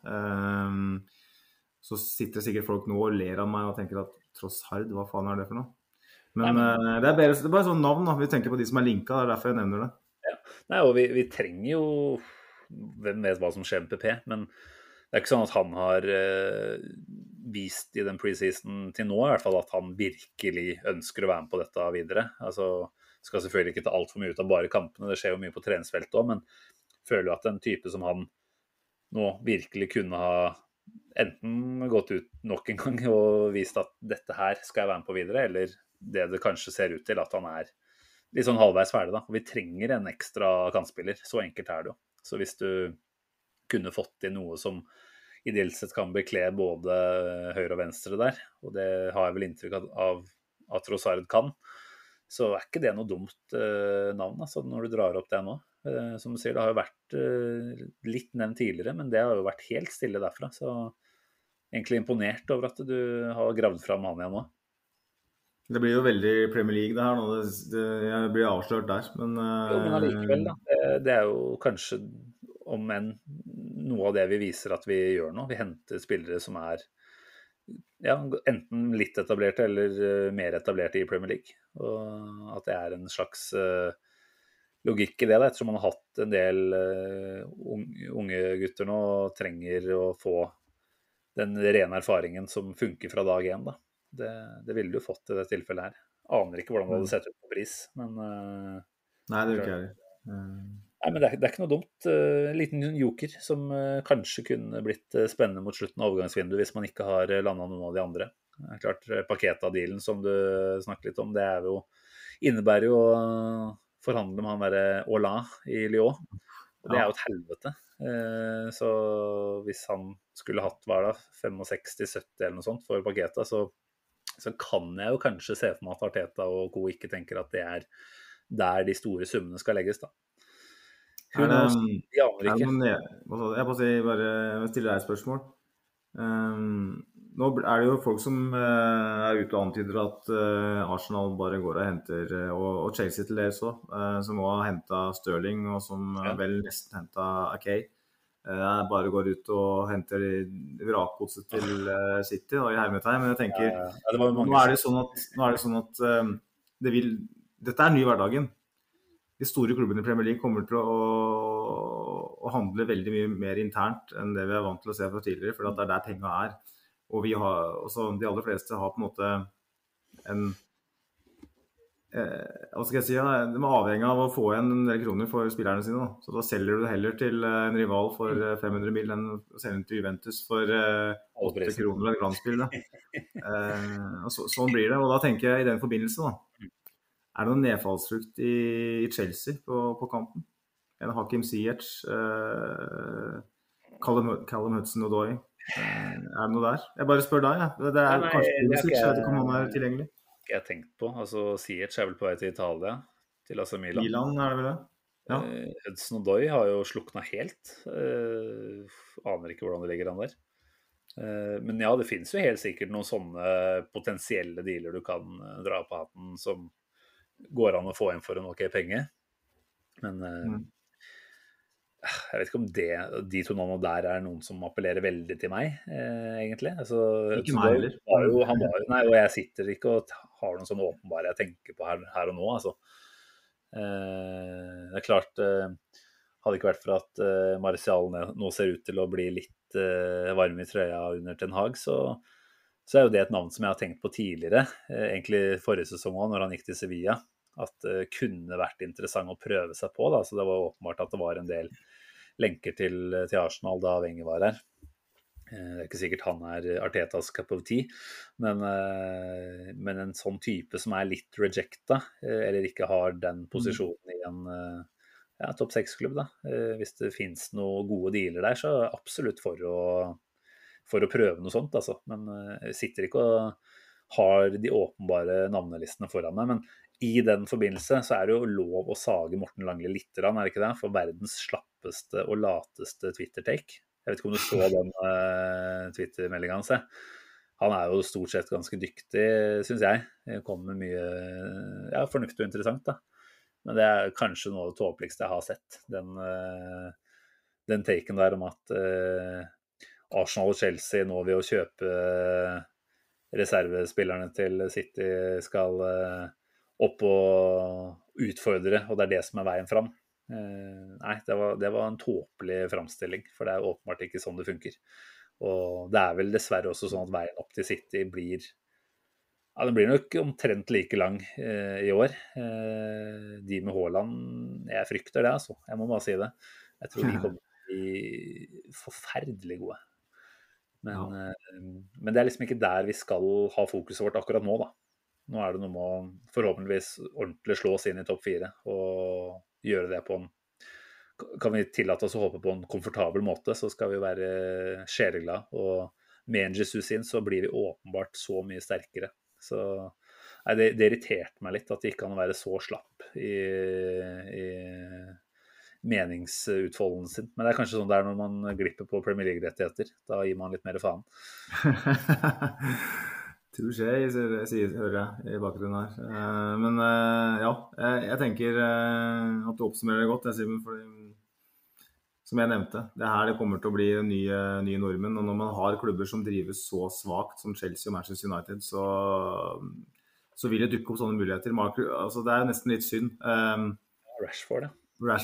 Speaker 4: Så sitter sikkert folk nå og ler av meg og tenker at Trossard, hva faen er det for noe? Men det er bare sånn navn da. Vi tenker på de som er linket, det er derfor jeg nevner det.
Speaker 3: Ja. Nei, og vi trenger jo, hvem vet hva som skjer med PP, men det er ikke sånn at han har vist i den preseason til nå i hvert fall at han virkelig ønsker å være med på dette videre. Altså, skal selvfølgelig ikke ta alt for mye ut av bare kampene, det skjer jo mye på treningsfeltet også, men føler jo at en type som han nå virkelig kunne ha enten gått ut nok en gang og vist at dette her skal jeg være med på videre, eller det kanskje ser ut til at han er litt sånn halvveis ferdig da. Og vi trenger en ekstra kantspiller, så enkelt er det jo. Så hvis du kunne fått til noe som ideelt sett kan bekle både høyre og venstre der, og det har jeg vel inntrykk av at Trossard kan, så ikke det noe dumt navn, altså, når du drar opp det nå. Som du sier, det har jo vært litt nevnt tidligere, men det har jo vært helt stille derfra, så egentlig imponert over at du har gravd fram han igjen nå.
Speaker 4: Det blir jo veldig Premier League det her nå, jeg blir avslørt der, men...
Speaker 3: Jo, men allikevel da, det er jo kanskje om enn noe av det vi viser at vi gjør nå. Vi henter spillere som ja, enten litt etablerte eller mer etablerte i Premier League, og at det er en slags logikk i det da, ettersom man har hatt en del unge gutter nå og trenger å få den rene erfaringen som funker fra dag 1 da. Det ville du fått i det tilfellet her. Aner ikke hvordan det hadde sett ut på pris, men...
Speaker 4: Nei, det gjør ikke jeg.
Speaker 3: Nei, men det er ikke noe dumt. En liten joker som kanskje kunne blitt spennende mot slutten av overgangsvinduet hvis man ikke har landet noen av de andre. Det er klart, Paqueta-dealen som du snakket litt om, det er jo, innebærer jo å forhandle med han der Ola i Lyon. Og det er jo et helvete. Så hvis han skulle hatt, hva er det, 65-70 eller noe sånt for Paqueta, så kan jeg jo kanskje se for meg at Arteta og Co ikke tenker at det er der de store summene skal legges da. De aner ikke.
Speaker 4: Jeg bare stiller deg et spørsmål. Nå er det jo folk som er ute og antyder at Arsenal bare går og henter, og Chelsea til dels også, som også har hentet Sterling, og som vel nesten hentet Akay. Bare går ut og henter vrakgodset til City og i hermetegn, men jeg tenker nå er det sånn at dette er ny hverdagen. De store klubbene i Premier League kommer til å handle veldig mye mer internt enn det vi er vant til å se fra tidligere, for det er der penger er. Og vi har, også, de aller fleste har på en måte hva skal jeg si, de er avhengig av å få igjen en del kroner for spillerne sine da. Så da selger du det heller til en rival for 500 mil enn å selge til Juventus for 8 kroner et glansspill sånn blir det, og da tenker jeg i den forbindelse da, er det noen nedfallsfrukt i Chelsea på kampen? En Hakim Ziyech, Callum Hudson-Odoi, er det noe der? Jeg bare spør deg, det er kanskje Pulisic, jeg vet ikke om han er tilgjengelig.
Speaker 3: Jeg tenkt på, altså Ziyech vel på vei til Italia, til AC Milan.
Speaker 4: Milan er det vel det? Ja.
Speaker 3: Hudson-Odoi har jo sluknet helt, aner ikke hvordan det ligger an der. Men ja, det finnes jo helt sikkert noen sånne potensielle dealer du kan dra på hatten som går an å få inn for en ok penge. Men jeg vet ikke om de to navnene der er noen som appellerer veldig til meg, egentlig. Altså,
Speaker 4: ikke meg heller.
Speaker 3: Og jeg sitter ikke og har noen sånne åpenbare jeg tenker på her og nå, altså. Det er klart, hadde ikke vært for at Martial nå ser ut til å bli litt varm i trøya under Ten Hag, så er jo det et navn som jeg har tenkt på tidligere, egentlig forrige sesong også, når han gikk til Sevilla, at det kunne vært interessant å prøve seg på da, så det var åpenbart at det var en del lenker til Arsenal da Wenger var her. Det er ikke sikkert han er Artetas cup of tea, men en sånn type som er litt rejecta, eller ikke har den posisjonen i en topp 6-klubb da. Hvis det finnes noen gode dealer der, så absolutt for å prøve noe sånt, altså. Men jeg sitter ikke og har de åpenbare navnelistene foran meg, men i den forbindelse så er det jo lov å sage Morten Langle litt, er det ikke det? For verdens slappeste og lateste Twitter-take. Jeg vet ikke om du så den Twitter-meldingen hans. Han er jo stort sett ganske dyktig, synes jeg. Det kommer med mye fornuftig og interessant da. Men det er kanskje noe av det tåpeligste jeg har sett. Den taken der om at Arsenal og Chelsea nå ved å kjøpe reservespillerne til City skal opp og utfordre, og det er det som er veien fram. Nei, det var en tåpelig framstilling, for det er åpenbart ikke sånn det funker. Og det er vel dessverre også sånn at veien opp til City den blir nok omtrent like lang i år. De med Haaland, jeg frykter det, altså. Jeg må bare si det. Jeg tror de kommer til å bli forferdelig gode. Men det er liksom ikke der vi skal ha fokuset vårt akkurat nå da. Nå er det noe med å forhåpentligvis ordentlig slå oss inn i topp 4 og gjøre det på en kan vi tillate oss å håpe på en komfortabel måte, så skal vi være sjeleglad. Og med en Jesus inn, så blir vi åpenbart så mye sterkere. Så nei, det irriterte meg litt at det ikke kan være så slapp i meningsutfoldelsen sin. Men det er kanskje sånn det er når man glipper på Premier League-rettigheter. Da gir man litt mer faen.
Speaker 4: Touché, hører jeg i bakgrunnen her. Men ja, jeg tenker at du oppsummerer det godt, Simen, fordi som jeg nevnte, det her det kommer til å bli nye nordmenn, og når man har klubber som drives så svagt som Chelsea og Manchester United, så vil det dukke opp sånne muligheter. Altså, det er nesten litt synd.
Speaker 3: Rashford, ja.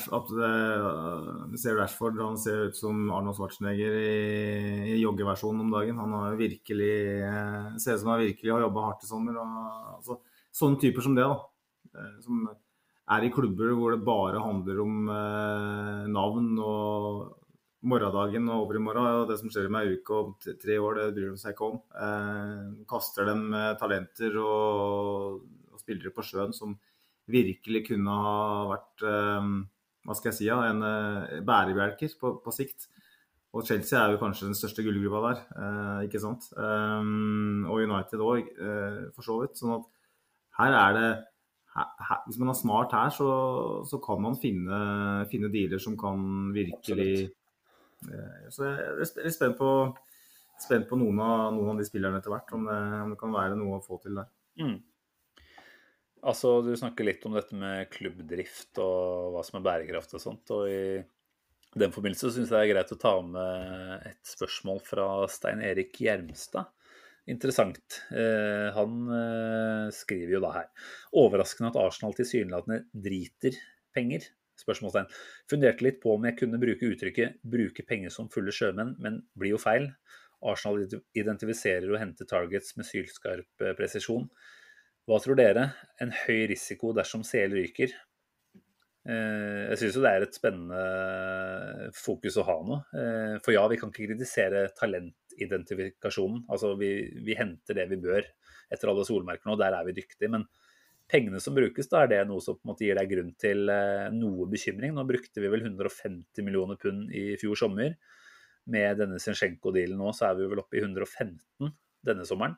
Speaker 4: Vi ser Rashford, han ser ut som Arnold Schwarzenegger i joggeversjonen om dagen. Han har virkelig, ser ut som han virkelig har jobbet hardt i sommer. Altså, sånne typer som det da, som i klubber hvor det bare handler om navn og morgendagen og over i morgen, og det som skjer med en uke og 3 år, det bryr de seg ikke om. Kaster dem talenter og spillere på sjøen som virkelig kunne ha vært, hva skal jeg si, en bærebjelker på sikt. Og Chelsea jo kanskje den største gullgruppa der, ikke sant? Og United også, for så vidt. Sånn at her det, hvis man smart her, så kan man finne dealer som kan virkelig... Så jeg spent på noen av de spillerne etter hvert, om det kan være noe å få til der.
Speaker 3: Altså, du snakker litt om dette med klubbdrift og hva som bærekraft og sånt, og i den forbindelse synes jeg det greit å ta med et spørsmål fra Stein Erik Gjermstad. Interessant. Han skriver jo da her. Overraskende at Arsenal tilsynelatende driter penger? Spørsmålstegn. Funderte litt på om jeg kunne bruke uttrykket bruke penger som fulle sjømenn, men blir jo feil. Arsenal identifiserer og henter targets med sylskarp presisjon. Hva tror dere? En høy risiko dersom CL ryker? Jeg synes jo det et spennende fokus å ha nå. For ja, vi kan ikke kritisere talentidentifikasjonen. Altså, vi henter det vi bør etter alle solmerker nå, der vi dyktige. Men pengene som brukes, da det noe som på en måte gir deg grunn til noe bekymring. Nå brukte vi vel 150 millioner pund i fjor sommer. Med denne Zinchenko-dealen nå, så vi vel oppe i 115 denne sommeren.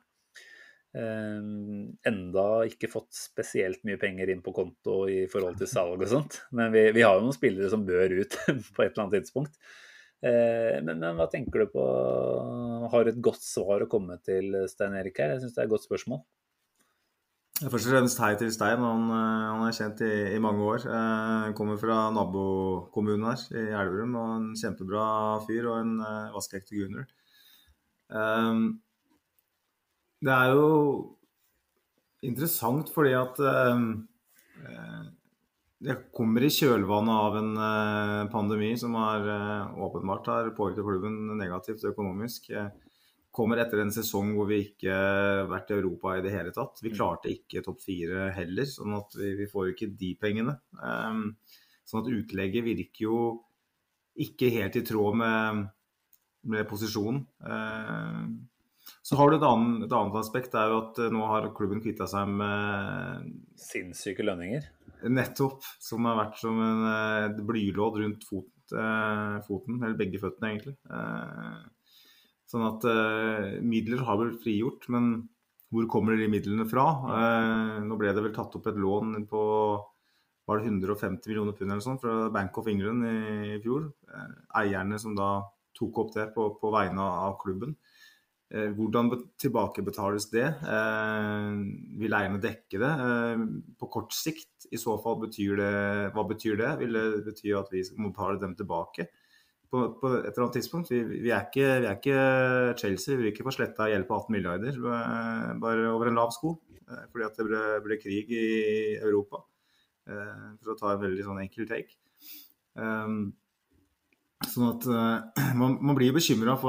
Speaker 3: Enda ikke fått spesielt mye penger inn på konto i forhold til salg og sånt, men vi har jo noen spillere som bør ut på et eller annet tidspunkt. Men hva tenker du på? Har du et godt svar å komme til, Stein Erik her? Jeg synes det et godt spørsmål.
Speaker 4: Først og fremst hei til Stein. Han kjent i mange år. Han kommer fra nabokommunen her i Elverum, og en kjempebra fyr og en vaskeekte gunner. Det jo interessant fordi at det kommer i kjølvannet av en pandemi som åpenbart har påvirket klubben negativt økonomisk. Kommer etter en sesong hvor vi ikke vært i Europa i det hele tatt. Vi klarte ikke topp 4 heller, sånn at vi får ikke de pengene. Sånn at utlegget virker jo ikke helt i tråd med posisjonen. Så har du et annet aspekt, det jo at nå har klubben kvittet seg med
Speaker 3: sinnssyke lønninger.
Speaker 4: Nettopp, som har vært som et blylodd rundt foten, eller begge føttene egentlig. Sånn at midler har vel frigjort, men hvor kommer de midlene fra? Nå ble det vel tatt opp et lån på, var det 150 millioner pund eller sånn, fra Bank of England i fjor. Eierne som da tok opp det på vegne av klubben. Hvordan tilbakebetales det? Vil eierne dekke det? På kort sikt, i så fall hva betyr det? Vil det bety at vi må betale dem tilbake? På et eller annet tidspunkt, vi ikke Chelsea, vi vil ikke få slettet gjeld på 18 milliarder, bare over en lav sko, fordi at det ble krig i Europa, for å ta en veldig sånn enkel take. Sånn at man blir bekymret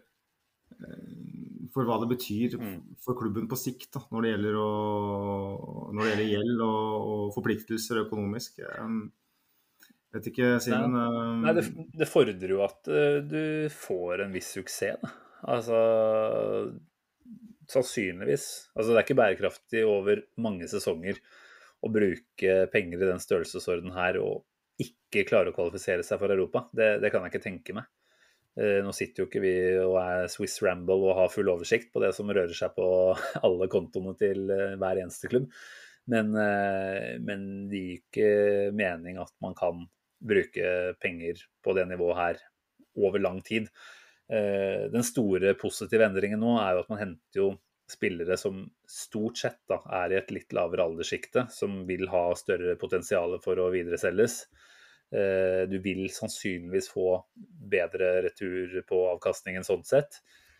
Speaker 4: for hva det betyr for klubben på sikt da, når det gjelder gjeld og forpliktelser økonomisk. Vet ikke, Simen?
Speaker 3: Nei, det fordrer jo at du får en viss suksess da. Altså, sannsynligvis. Altså, det ikke bærekraftig over mange sesonger å bruke penger i den størrelsesorden her og ikke klarer å kvalifisere seg for Europa. Det kan jeg ikke tenke meg. Nå sitter jo ikke vi og er Swiss Ramble og har full oversikt på det som rører seg på alle kontoene til hver eneste klubb. Men det gir ikke mening at man kan bruke penger på det nivået her over lang tid. Den store positive endringen nå er jo at man henter jo spillere som stort sett da, er i et litt lavere aldersskikte, som vil ha større potensial for å videreselges. Du vil sannsynligvis få bedre retur på avkastningen sånn sett.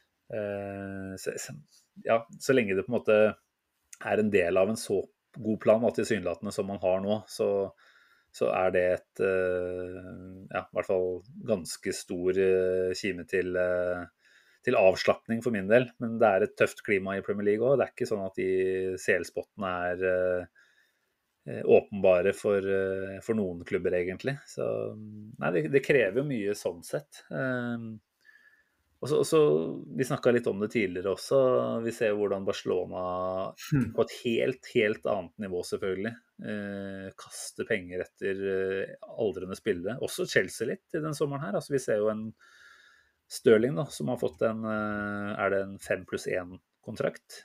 Speaker 3: Ja, så lenge det på en måte er en del av en så god plan tilsynelatende som man har nå, så er det et ja, i hvert fall ganske stor kime til avslapning for min del. Men det er et tøft klima i Premier League også. Det er ikke sånn at de CL-spottene er åpenbare for noen klubber egentlig. Så nei, det krever jo mye sånn sett. Og så vi snakket litt om det tidligere også. Vi ser hvordan Barcelona på et helt annet nivå selvfølgelig kaster penger etter aldrende spillere. Også Chelsea litt i den sommeren her. Altså vi ser jo en Sterling da, som har fått en 5+1 kontrakt.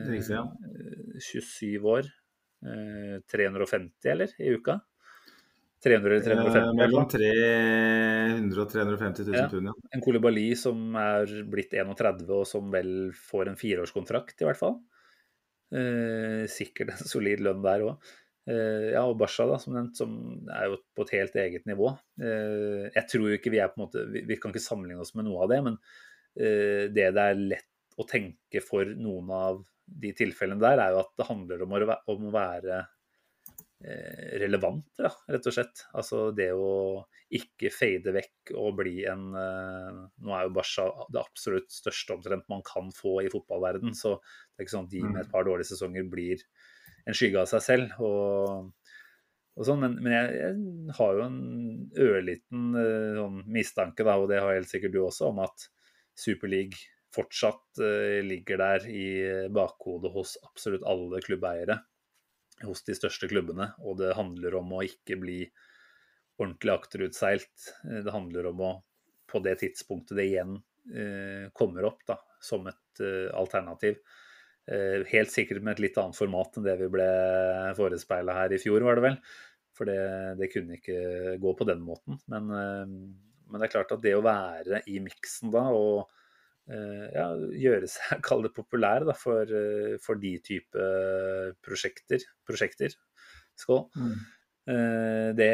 Speaker 3: 27 år. 350 eller i uka? 300 eller 350?
Speaker 4: Mellom 300 og 350 000 pund, ja.
Speaker 3: En Koulibaly som er blitt 31 og som vel får en 4-årskontrakt i hvert fall. Sikkert en solid lønn der også. Ja, og Barca da, som nevnt, som er jo på et helt eget nivå. Jeg tror jo ikke vi er på en måte, vi kan ikke sammenligne oss med noe av det, men det er lett å tenke for noen av de tilfellene der er jo at det handler om å være relevant, da, rett og slett. Altså det å ikke fade vekk og bli nå er jo Barca det absolutt største omtrent man kan få i fotballverden, så det er ikke sånn at de med et par dårlige sesonger blir en skygge av seg selv, og sånn, men jeg har jo en ørliten sånn mistanke da, og det har helt sikkert du også, om at Super League fortsatt ligger der i bakhodet hos absolutt alle klubbeiere, hos de største klubbene, og det handler om å ikke bli ordentlig akterutseilt. Det handler om å, på det tidspunktet det igjen kommer opp da, som et alternativ. Helt sikkert med et litt annet format enn det vi ble forespeilet her i fjor, var det vel. For det kunne ikke gå på den måten. Men det er klart at det å være i miksen da, og ja, gjøre seg, kall det populær da, for de type prosjekter. Skål. Det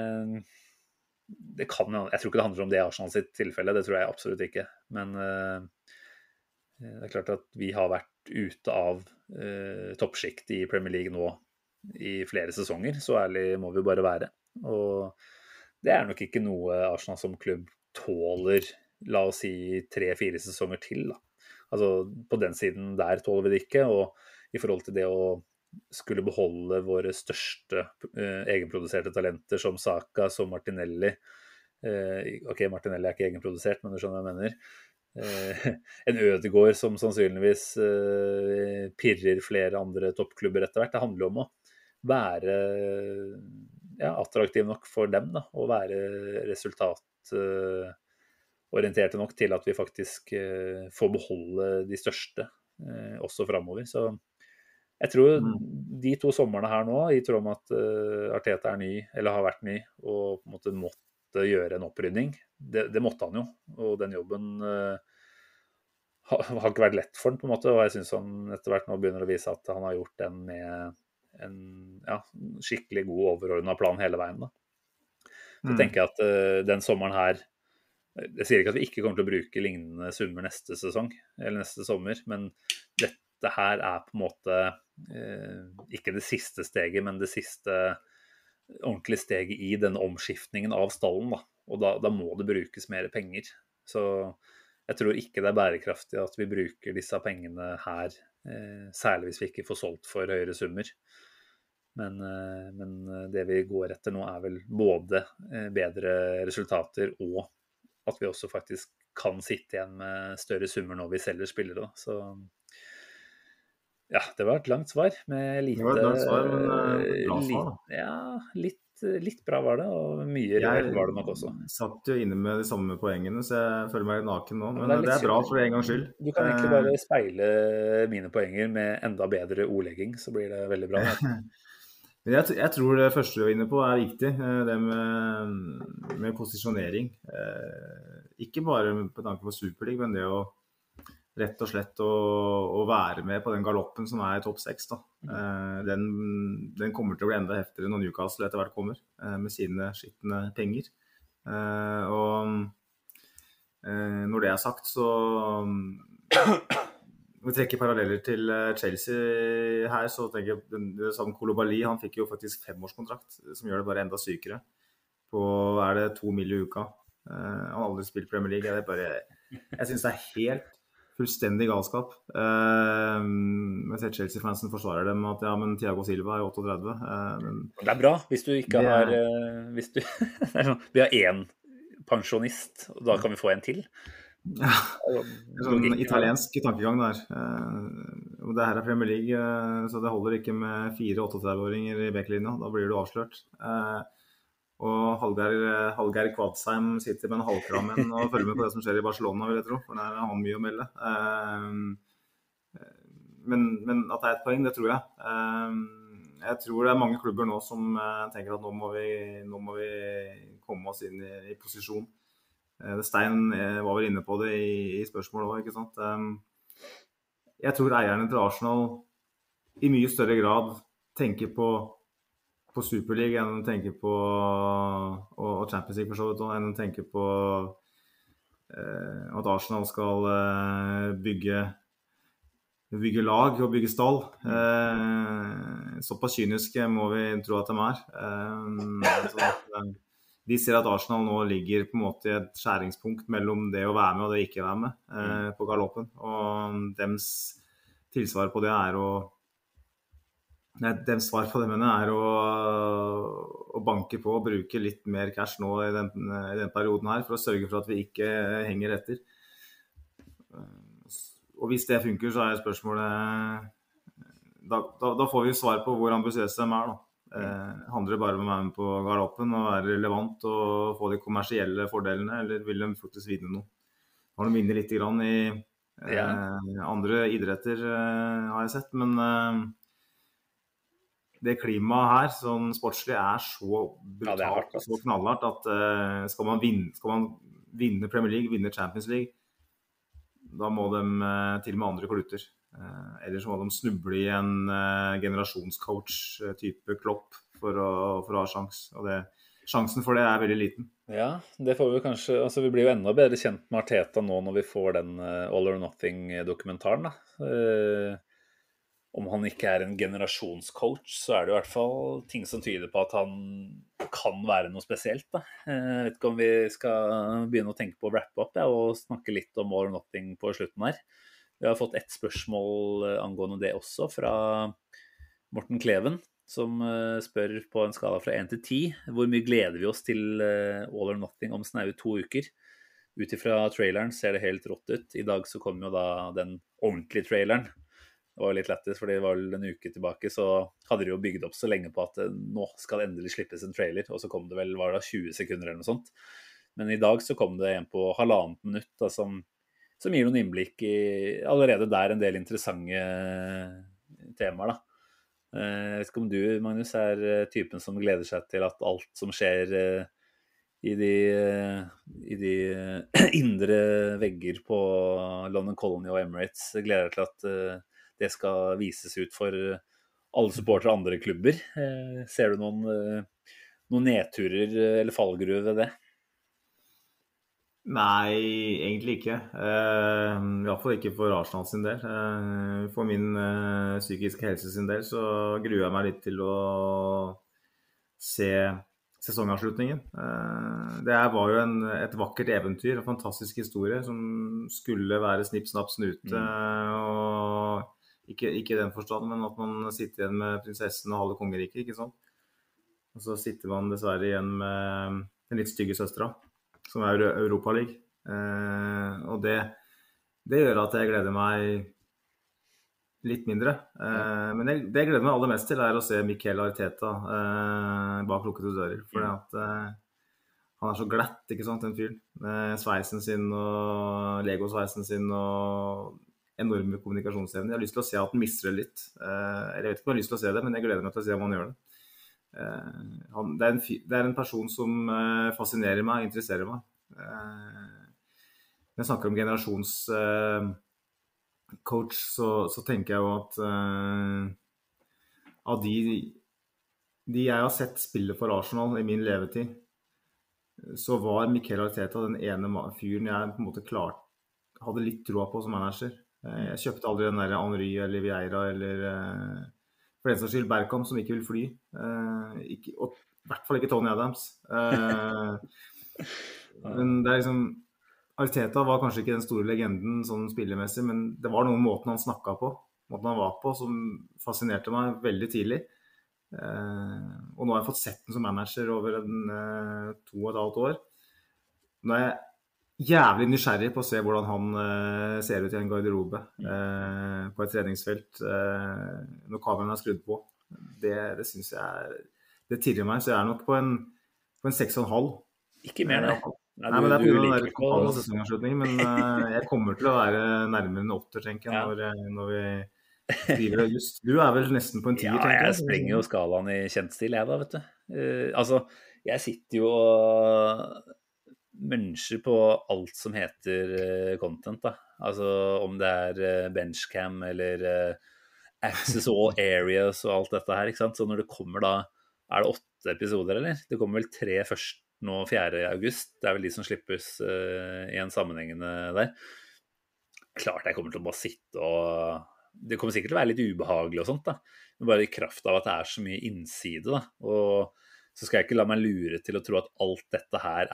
Speaker 3: kan, jeg tror ikke det handler om det i Arsenal sitt tilfelle, det tror jeg absolutt ikke. Men det er klart at vi har vært ute av toppsjikt i Premier League nå i flere sesonger, så ærlig må vi bare være. Og det er nok ikke noe Arsenal som klubb tåler, la oss si 3-4 sesonger til da. Altså på den siden der tåler vi det ikke, og i forhold til det å skulle beholde våre største egenproduserte talenter som Saka, som Martinelli. Ok, Martinelli er ikke egenprodusert, men du skjønner hva jeg mener. En Ødegaard som sannsynligvis pirrer flere andre toppklubber etter hvert. Det handler om å være attraktiv nok for dem da, og være resultatorienterte nok til at vi faktisk får beholde de største også fremover. Så jeg tror de 2 somrene her nå, i tråd med at Arteta er ny, eller har vært ny, og på en måte måtte gjøre en opprydding. Det måtte han jo, og den jobben har ikke vært lett for han på en måte, og jeg synes han etter hvert nå begynner å vise at han har gjort den med en skikkelig god overordnet plan hele veien da. Så tenker jeg at den sommeren her, jeg sier ikke at vi ikke kommer til å bruke lignende summer neste sesong, eller neste sommer, men dette her er på en måte ikke det siste steget, men det siste ordentlige steget i denne omskiftningen av stallen da. Og da må det brukes mer penger. Så jeg tror ikke det er bærekraftig at vi bruker disse pengene her, særlig hvis vi ikke får solgt for høyere summer. Men det vi går etter nå er vel både bedre resultater og at vi også faktisk kan sitte igjen med større summer når vi selger spillere. Så ja, det var et langt svar med lite,
Speaker 4: det var et langt svar, men bra svar da.
Speaker 3: Ja, litt litt bra var det, og mye reelt var det nok også.
Speaker 4: Jeg satt jo inne med de samme poengene, så jeg føler meg litt naken nå. Men
Speaker 3: det
Speaker 4: det er bra for en gangs skyld.
Speaker 3: Du kan egentlig bare speile mine poenger med enda bedre ordlegging, så blir det veldig bra.
Speaker 4: Jeg tror det første du er inne på er viktig, det med posisjonering. Ikke bare på tanke på Superliga, men det å rett og slett å være med på den galoppen som er i topp 6. Den kommer til å bli enda heftigere når Newcastle etter hvert kommer, med sine skittende penger. Og når det er sagt, så vi trekker paralleller til Chelsea her, så tenker jeg, det samme Koulibaly, han fikk jo faktisk 5-årskontrakt, som gjør det bare enda sykere. På, er det 2 mill. I uka? Han har aldri spilt Premier League, jeg synes det er helt fullstendig galskap. Jeg ser Chelsea-fansen forsvarer dem at ja, men Thiago Silva er 38.
Speaker 3: Det er bra, hvis du ikke har hvis du, det er sånn, vi har én pensjonist, og da kan vi få en til.
Speaker 4: Ja, sånn italiensk tankegang der. Og det her er Premier League, så det holder ikke med 4 38-åringer i backlinja, da blir du avslørt. Og Hallgeir Kvadsheim sitter med en halvkrammen og følger med på det som skjer i Barcelona, vil jeg tro, for der har han mye å melde. Men at det er et poeng, det tror jeg. Jeg tror det er mange klubber nå som tenker at nå må vi komme oss inn i posisjon. Stein var vel inne på det i spørsmålet også, ikke sant? Jeg tror eierne til Arsenal i mye større grad tenker på Superliga enn de tenker på og Champions League for så vidt, enn de tenker på at Arsenal skal bygge lag og bygge stall. Såpass kyniske må vi tro at de er. De ser at Arsenal nå ligger på en måte i et skjæringspunkt mellom det å være med og det ikke være med på galoppen, og dems tilsvar på det er Deres svar på det er å banke på og bruke litt mer cash nå i den perioden her, for å sørge for at vi ikke henger etter. Og hvis det funker, så er spørsmålet da får vi svar på hvor ambisiøse de er da. Handler det bare om å være med på galoppen og være relevant og få de kommersielle fordelene, eller vil de faktisk vinne noe? Har de vinner litt grann i andre idretter, har jeg sett, men det klimaet her, sånn sportslig, er så brutalt, så knallhardt at skal man vinne Premier League, vinne Champions League, da må de til og med andre klutter. Eller så må de snuble i en generasjonscoach-type Klopp for å ha sjans. Og sjansen for det er veldig liten.
Speaker 3: Ja, det får vi kanskje, altså vi blir jo enda bedre kjent med Arteta nå når vi får den All or Nothing-dokumentaren da. Om han ikke er en generasjonscoach, så er det i hvert fall ting som tyder på at han kan være noe spesielt. Da. Jeg vet ikke om vi skal begynne å tenke på å wrap up og snakke litt om All or Nothing på slutten her. Vi har fått et spørsmål angående det også fra Morten Kleven, som spør på en skala fra 1 til 10. Hvor mye gleder vi oss til All or Nothing om snaue 2 uker? Ut ifra traileren ser det helt rått ut. I dag så kom jo da den ordentlige traileren. Det var litt lettis, for det var vel en uke tilbake, så hadde de jo bygd opp så lenge på at nå skal det endelig slippes en trailer, og så kom det vel, var det 20 sekunder eller noe sånt. Men i dag så kom det en på 1,5 minutt, da, som gir noen innblikk i allerede der en del interessante temaer, da. Jeg vet ikke om du, Magnus, er typen som gleder seg til at alt som skjer i de indre vegger på London Colony og Emirates, gleder deg til at det skal vises ut for alle supportere av andre klubber. Ser du noen nedturer eller fallgruver ved det?
Speaker 4: Nei, egentlig ikke. I hvert fall ikke for Arsenal sin del. For min psykiske helse sin del så gruer jeg meg litt til å se sesongavslutningen. Det var jo et vakkert eventyr, en fantastisk historie som skulle være snipp, snapp, snute, og ikke i den forstand, men at man sitter igjen med prinsessen og halve kongeriket, ikke sant? Og så sitter man dessverre igjen med den litt stygge søstera, som er Europa League. Og det gjør at jeg gleder meg litt mindre. Men det jeg gleder meg aller mest til å se Mikel Arteta bak lukkede dører. Fordi at han så glatt, ikke sant, den fyren. Med sveisen sin og Lego-sveisen sin og enorme kommunikasjonsevne. Jeg har lyst til å se at han mister det litt. Jeg vet ikke om jeg har lyst til å se det, men jeg gleder meg til å se om han gjør det. Det en person som fascinerer meg og interesserer meg. Når jeg snakker om generasjonscoach, så tenker jeg jo at av de jeg har sett spille for Arsenal i min levetid, så var Mikel Arteta den ene fyren jeg på en måte hadde litt troa på som manager. Jeg kjøpte aldri den der Henry eller Vieira eller for den saks skyld Bergkamp som ikke vil fly. Og i hvert fall ikke Tony Adams. Men det liksom Arteta var kanskje ikke den store legenden sånn spillemessig, men det var noen måten han snakket på, måten han var på, som fascinerte meg veldig tidlig. Og nå har jeg fått sett den som manager over 2,5 år. Nå er jeg jævlig nysgjerrig på å se hvordan han ser ut i en garderobe på et treningsfelt når kameraene skrudd på. Det synes jeg det tirrer meg, så jeg nok på en 6,5.
Speaker 3: Ikke mer det.
Speaker 4: Nei, men det på grunn av den totale sesongavslutningen, men jeg kommer til å være nærmere en 8, tenker jeg, når vi skriver august. Du vel nesten på en 10, tenker jeg.
Speaker 3: Ja, jeg sprenger jo skalaen i kjent stil, jeg da, vet du. Altså, jeg sitter jo og mønsker på alt som heter content, da. Altså, om det benchcam eller access all areas og alt dette her, ikke sant? Så når det kommer da, det 8 episoder, eller? Det kommer vel 3 først nå 4. august. Det vel de som slippes i en sammenhengende der. Klart jeg kommer til å bare sitte og det kommer sikkert til å være litt ubehagelig og sånt da, men bare i kraft av at det så mye innside da, og så skal jeg ikke la meg lure til å tro at alt dette her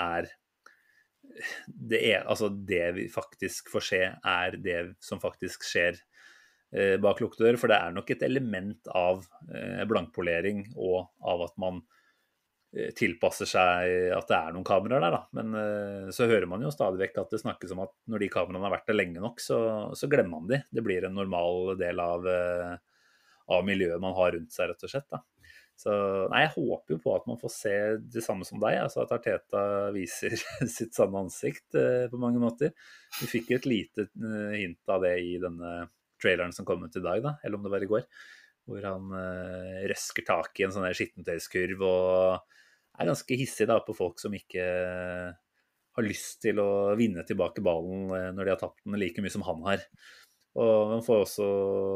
Speaker 3: altså det vi faktisk får se det som faktisk skjer bak lukkede dører, for det nok et element av blankpolering og av at man tilpasser seg at det noen kameraer der da, men så hører man jo stadig vekk at det snakkes om at når de kameraene har vært der lenge nok, så glemmer man de. Det blir en normal del av miljøet man har rundt seg, rett og slett da. Så nei, jeg håper jo på at man får se det samme som deg, altså at Arteta viser sitt sanne ansikt på mange måter. Vi fikk et lite hint av det i denne traileren som kom ut i dag da, eller om det var i går, hvor han røsker tak i en sånn her skittentøyskurv og ganske hissig da på folk som ikke har lyst til å vinne tilbake ballen når de har tapt den like mye som han har. Og man får også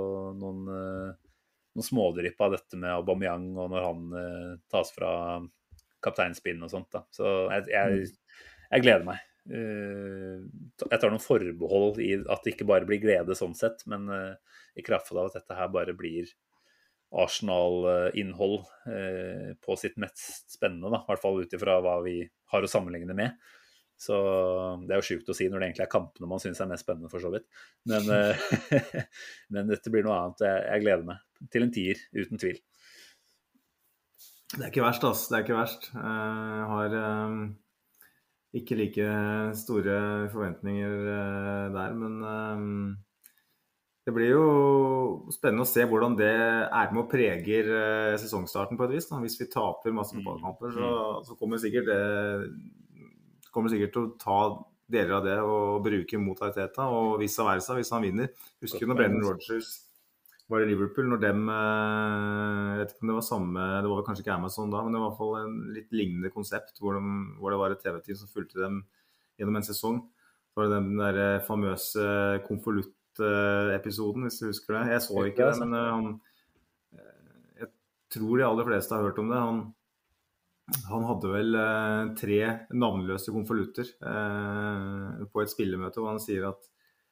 Speaker 3: noen smådrypp av dette med Aubameyang og når han tas fra kapteinspinn og sånt da. Så jeg gleder meg. Jeg tar noen forbehold i at det ikke bare blir glede sånn sett, men i kraft av at dette her bare blir Arsenal-innhold på sitt mest spennende da, i hvert fall ut ifra hva vi har å sammenligne med. Så det jo sykt å si når det egentlig kampene man synes mest spennende for så vidt. Men, men dette blir noe annet. Jeg gleder meg til en 10, uten tvil.
Speaker 4: Det ikke verst, altså. Det ikke verst. Jeg har ikke like store forventninger der, men det blir jo spennende å se hvordan det med og preger sesongstarten på et vis. Da. Hvis vi taper masse fotballkamper, så kommer sikkert til å ta deler av det og bruke mot Arteta, og vice versa hvis han vinner. Husker når Brendan Rodgers var i Liverpool, når dem, jeg vet ikke om det var samme, det var vel kanskje ikke Amazon da, men det var i hvert fall en litt lignende konsept, hvor det var et TV-team som fulgte dem gjennom en sesong. Så var det den der famøse konvolutt-episoden, hvis du husker det. Jeg så ikke det, men jeg tror de aller fleste har hørt om det. Han hadde vel 3 navnløse konvolutter på et spillemøte, hvor han sier at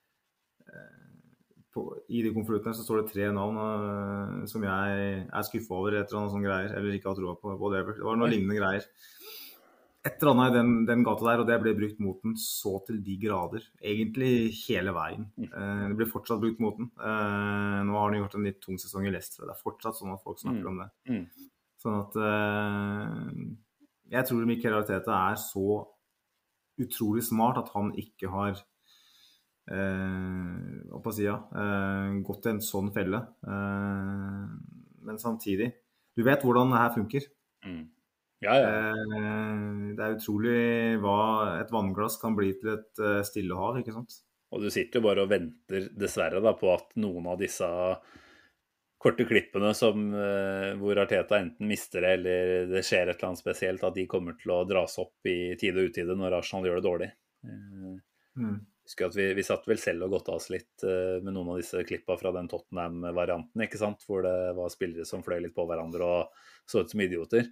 Speaker 4: i de konvoluttene så står det 3 navn som jeg skuffet over etter noen sånne greier, eller ikke har troa på, whatever. Det var noen lignende greier. Et eller annet i den gata der, og det ble brukt mot den så til de grader, egentlig hele veien. Det ble fortsatt brukt mot den. Nå har han gjort en litt tung sesong i Leicester, og det fortsatt sånn at folk snakker om det. Sånn at jeg tror Mikel Arteta så utrolig smart at han ikke har på sida, gått i en sånn felle. Men samtidig, du vet hvordan det her funker.
Speaker 3: Ja, ja.
Speaker 4: Det utrolig hva et vannglass kan bli til et stille hav, ikke sant?
Speaker 3: Og du sitter jo bare og venter dessverre da, på at noen av disse korte klippene hvor Arteta enten mister det, eller det skjer et eller annet spesielt, at de kommer til å dras opp i tide og utide når Arsenal gjør det dårlig. Husker at vi satt vel selv og godta oss litt med noen av disse klippene fra den Tottenham-varianten, ikke sant? Hvor det var spillere som fløy litt på hverandre og så ut som idioter.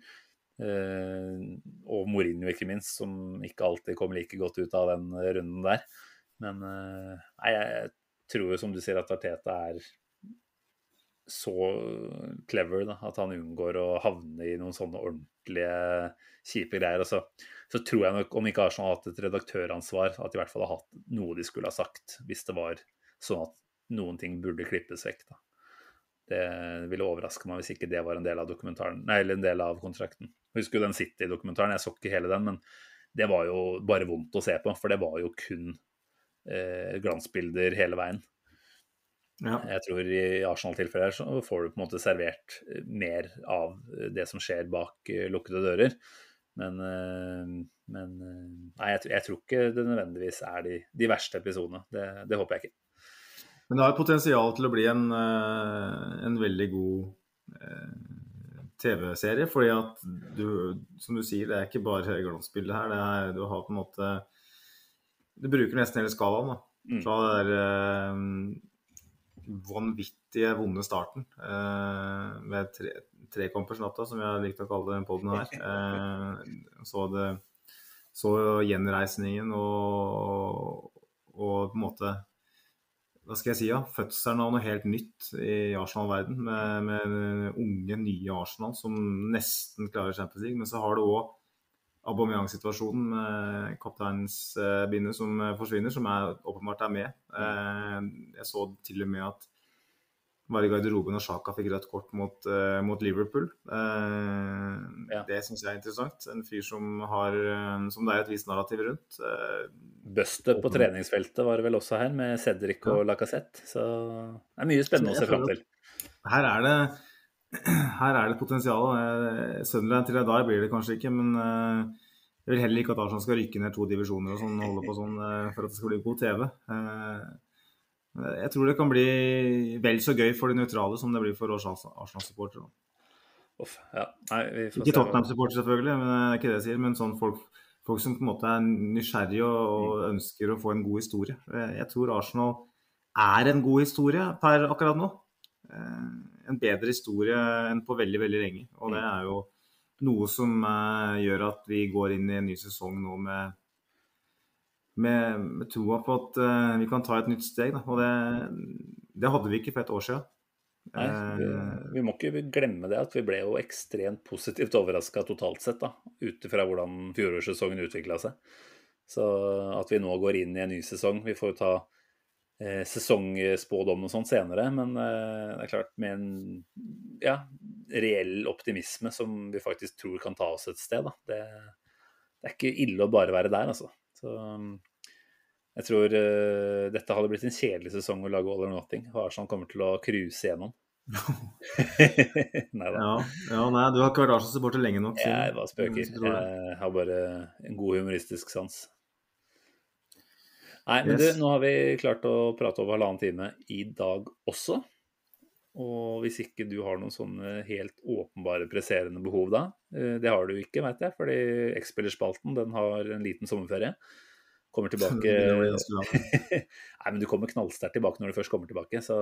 Speaker 3: Og Mourinho ikke minst, som ikke alltid kom like godt ut av den runden der. Men jeg tror jo, som du sier, at Arteta så clever da, at han unngår å havne i noen sånne ordentlige kjipe greier. Og så tror jeg nok, om ikke Arsenal har hatt et redaktøransvar, at de i hvert fall har hatt noe de skulle ha sagt, hvis det var sånn at noen ting burde klippes vekk da. Det ville overraske meg hvis ikke det var en del av dokumentaren, eller en del av kontrakten. Jeg husker jo den City-dokumentaren, jeg så ikke hele den, men det var jo bare vondt å se på, for det var jo kun glansbilder hele veien. Ja. Jeg tror i Arsenal-tilfeller så får du på en måte servert mer av det som skjer bak lukkede dører. Men nei, jeg tror ikke det nødvendigvis de verste episodene. Det håper jeg ikke.
Speaker 4: Men det har potensial til å bli en veldig god TV-serie, fordi at som du sier, det ikke bare glansbildet her, du har på en måte, du bruker nesten hele skalaen da. Fra det vanvittige vonde starten med trekampers natta, som jeg likte å kalle den podden her. Så gjenreisningen og på en måte, hva skal jeg si, fødselen av noe helt nytt i Arsenal-verden, med unge, nye Arsenal som nesten klarer Champions League, men så har du også Aubameyang-situasjonen med kapteinsbindet som forsvinner, som åpenbart med. Jeg så til og med at var i garderoben og Xhaka fikk rødt kort mot Liverpool. Det synes jeg er interessant. En fyr som det et visst narrativ rundt.
Speaker 3: Bøstet på treningsfeltet var det vel også her, med Cedric og Lacazette. Så det mye spennende å se frem til.
Speaker 4: Her det potensial. Sunderland til der blir det kanskje ikke, men jeg vil heller ikke at Arsenal skal rykke ned 2 divisjoner og holde på sånn for at det skal bli god TV. Jeg tror det kan bli vel så gøy for de nøytrale som det blir for Arsenal-supportere.
Speaker 3: Ja.
Speaker 4: Ikke Tottenham-supportere selvfølgelig, men det ikke det jeg sier, men sånn folk som på en måte nysgjerrige og ønsker å få en god historie. Jeg tror Arsenal en god historie per akkurat nå. En bedre historie enn på veldig, veldig lenge. Og det jo noe som gjør at vi går inn i en ny sesong nå med troa på at vi kan ta et nytt steg. Da. Og det hadde vi ikke for et år siden.
Speaker 3: Nei, vi må ikke glemme det, at vi ble jo ekstremt positivt overrasket totalt sett, da, utifra hvordan fjorårssesongen utviklet seg. Så at vi nå går inn i en ny sesong, vi får jo ta sesongspådom og sånt senere, men det klart med en reell optimisme som vi faktisk tror kan ta oss et sted. Da. Det ikke ille å bare være der, altså. Så jeg tror dette hadde blitt en kjedelig sesong å lage All or Nothing, og Arsenal kommer til å cruise gjennom. Neida.
Speaker 4: Nei, du har ikke vært Arsenal-supporter lenge nok.
Speaker 3: Jeg bare spøker. Jeg har bare en god humoristisk sans. Nei, men nå har vi klart å prate over 1,5 time i dag også. Og hvis ikke du har noen sånne helt åpenbare presserende behov da, det har du ikke, vet jeg, fordi X-spillerspalten, den har en liten sommerferie. Kommer tilbake Nei, men du kommer knallsterkt tilbake når du først kommer tilbake, så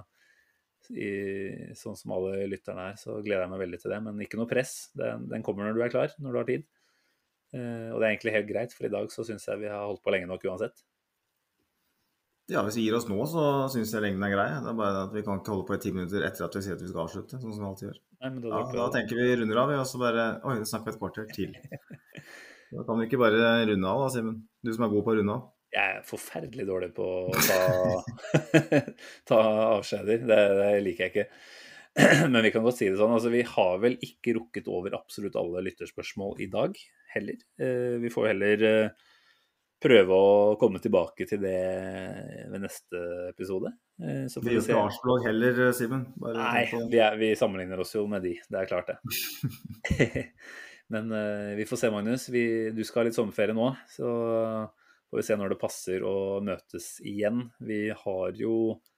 Speaker 3: sånn som alle lytterne her, så gleder jeg meg veldig til det, men ikke noe press. Den kommer når du klar, når du har tid. Og det egentlig helt greit, for i dag så synes jeg vi har holdt på lenge nok uansett.
Speaker 4: Ja, hvis vi gir oss nå, så synes jeg lengden grei. Det bare at vi kan ikke holde på i 10 minutter etter at vi sier at vi skal avslutte, sånn som vi alltid gjør. Nei, da tenker vi runder av, og så bare, det snakker vi et kvarter til. Da kan vi ikke bare runde av da, Simen. Du som god på å runde av.
Speaker 3: Jeg forferdelig dårlig på å ta avskjeder. Det liker jeg ikke. Men vi kan godt si det sånn. Altså, vi har vel ikke rukket over absolutt alle lytterspørsmål i dag heller. Vi får heller prøve å komme tilbake til det ved neste episode. Så får
Speaker 4: Vi gjør ikke Arsenal heller, Simen.
Speaker 3: Nei, vi sammenligner oss jo med de, det klart det. Men vi får se, Magnus. Du skal ha litt sommerferie nå, så får vi se når det passer å møtes igjen. Vi har jo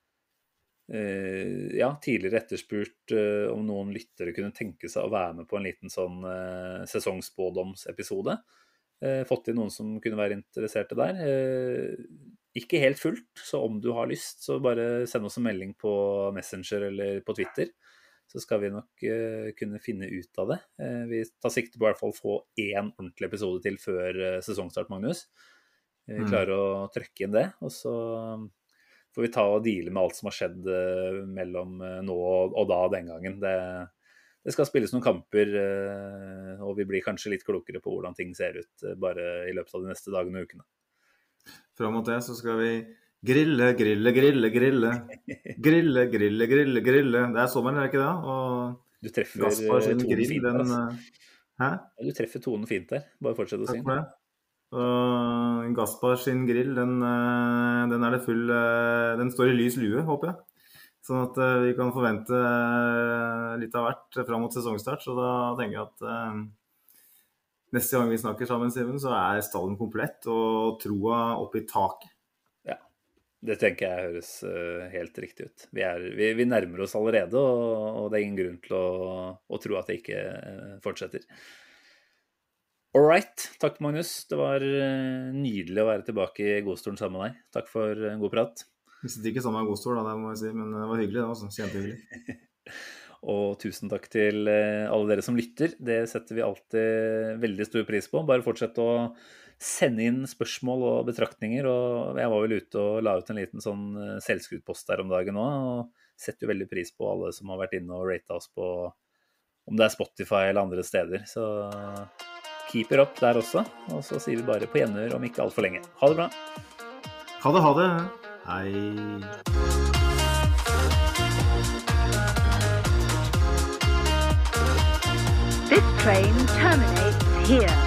Speaker 3: tidligere etterspurt om noen lyttere kunne tenke seg å være med på en liten sånn sesongspådomsepisode. Fått inn noen som kunne være interesserte der. Ikke helt fullt, så om du har lyst, så bare send oss en melding på Messenger eller på Twitter, så skal vi nok kunne finne ut av det. Vi tar sikte på i hvert fall å få en ordentlig episode til før sesongstart, Magnus. Vi klarer å trykke inn det, og så får vi ta og deale med alt som har skjedd mellom nå og da den gangen. Det skal spilles noen kamper, og vi blir kanskje litt klokere på hvordan ting ser ut bare i løpet av de neste dagene og ukene.
Speaker 4: Fram mot det så skal vi grille. Det er sommeren, er det ikke det? Og
Speaker 3: du treffer tonen fint der.
Speaker 4: Hæ?
Speaker 3: Du treffer tonen fint der, bare fortsett å synge.
Speaker 4: Takk for det. Og Gaspar sin grill, den er det den står i lys lue, håper jeg. Sånn at vi kan forvente litt av hvert frem mot sesongstart, så da tenker jeg at neste gang vi snakker sammen, Simen, så er stallen komplett og troa opp i taket.
Speaker 3: Ja, det tenker jeg høres helt riktig ut. Vi nærmer oss allerede, og det er ingen grunn til å tro at det ikke fortsetter. All right, takk Magnus. Det var nydelig å være tilbake i godstolen sammen med deg. Takk for en god prat.
Speaker 4: Vi sitter ikke sammen med godstol, det må jeg si, men det var hyggelig, det også. Kjempehyggelig.
Speaker 3: Og tusen takk til alle dere som lytter. Det setter vi alltid veldig stor pris på. Bare fortsett å sende inn spørsmål og betraktninger. Og jeg var vel ute og la ut en liten sånn selvskrytpost der om dagen nå, og setter jo veldig pris på alle som har vært inne og ratet oss på om det er Spotify eller andre steder. Så keep it up der også. Og så sier vi bare på gjenhør om ikke alt for lenge. Ha det bra.
Speaker 4: Ha det. Hei.
Speaker 5: This train terminates here.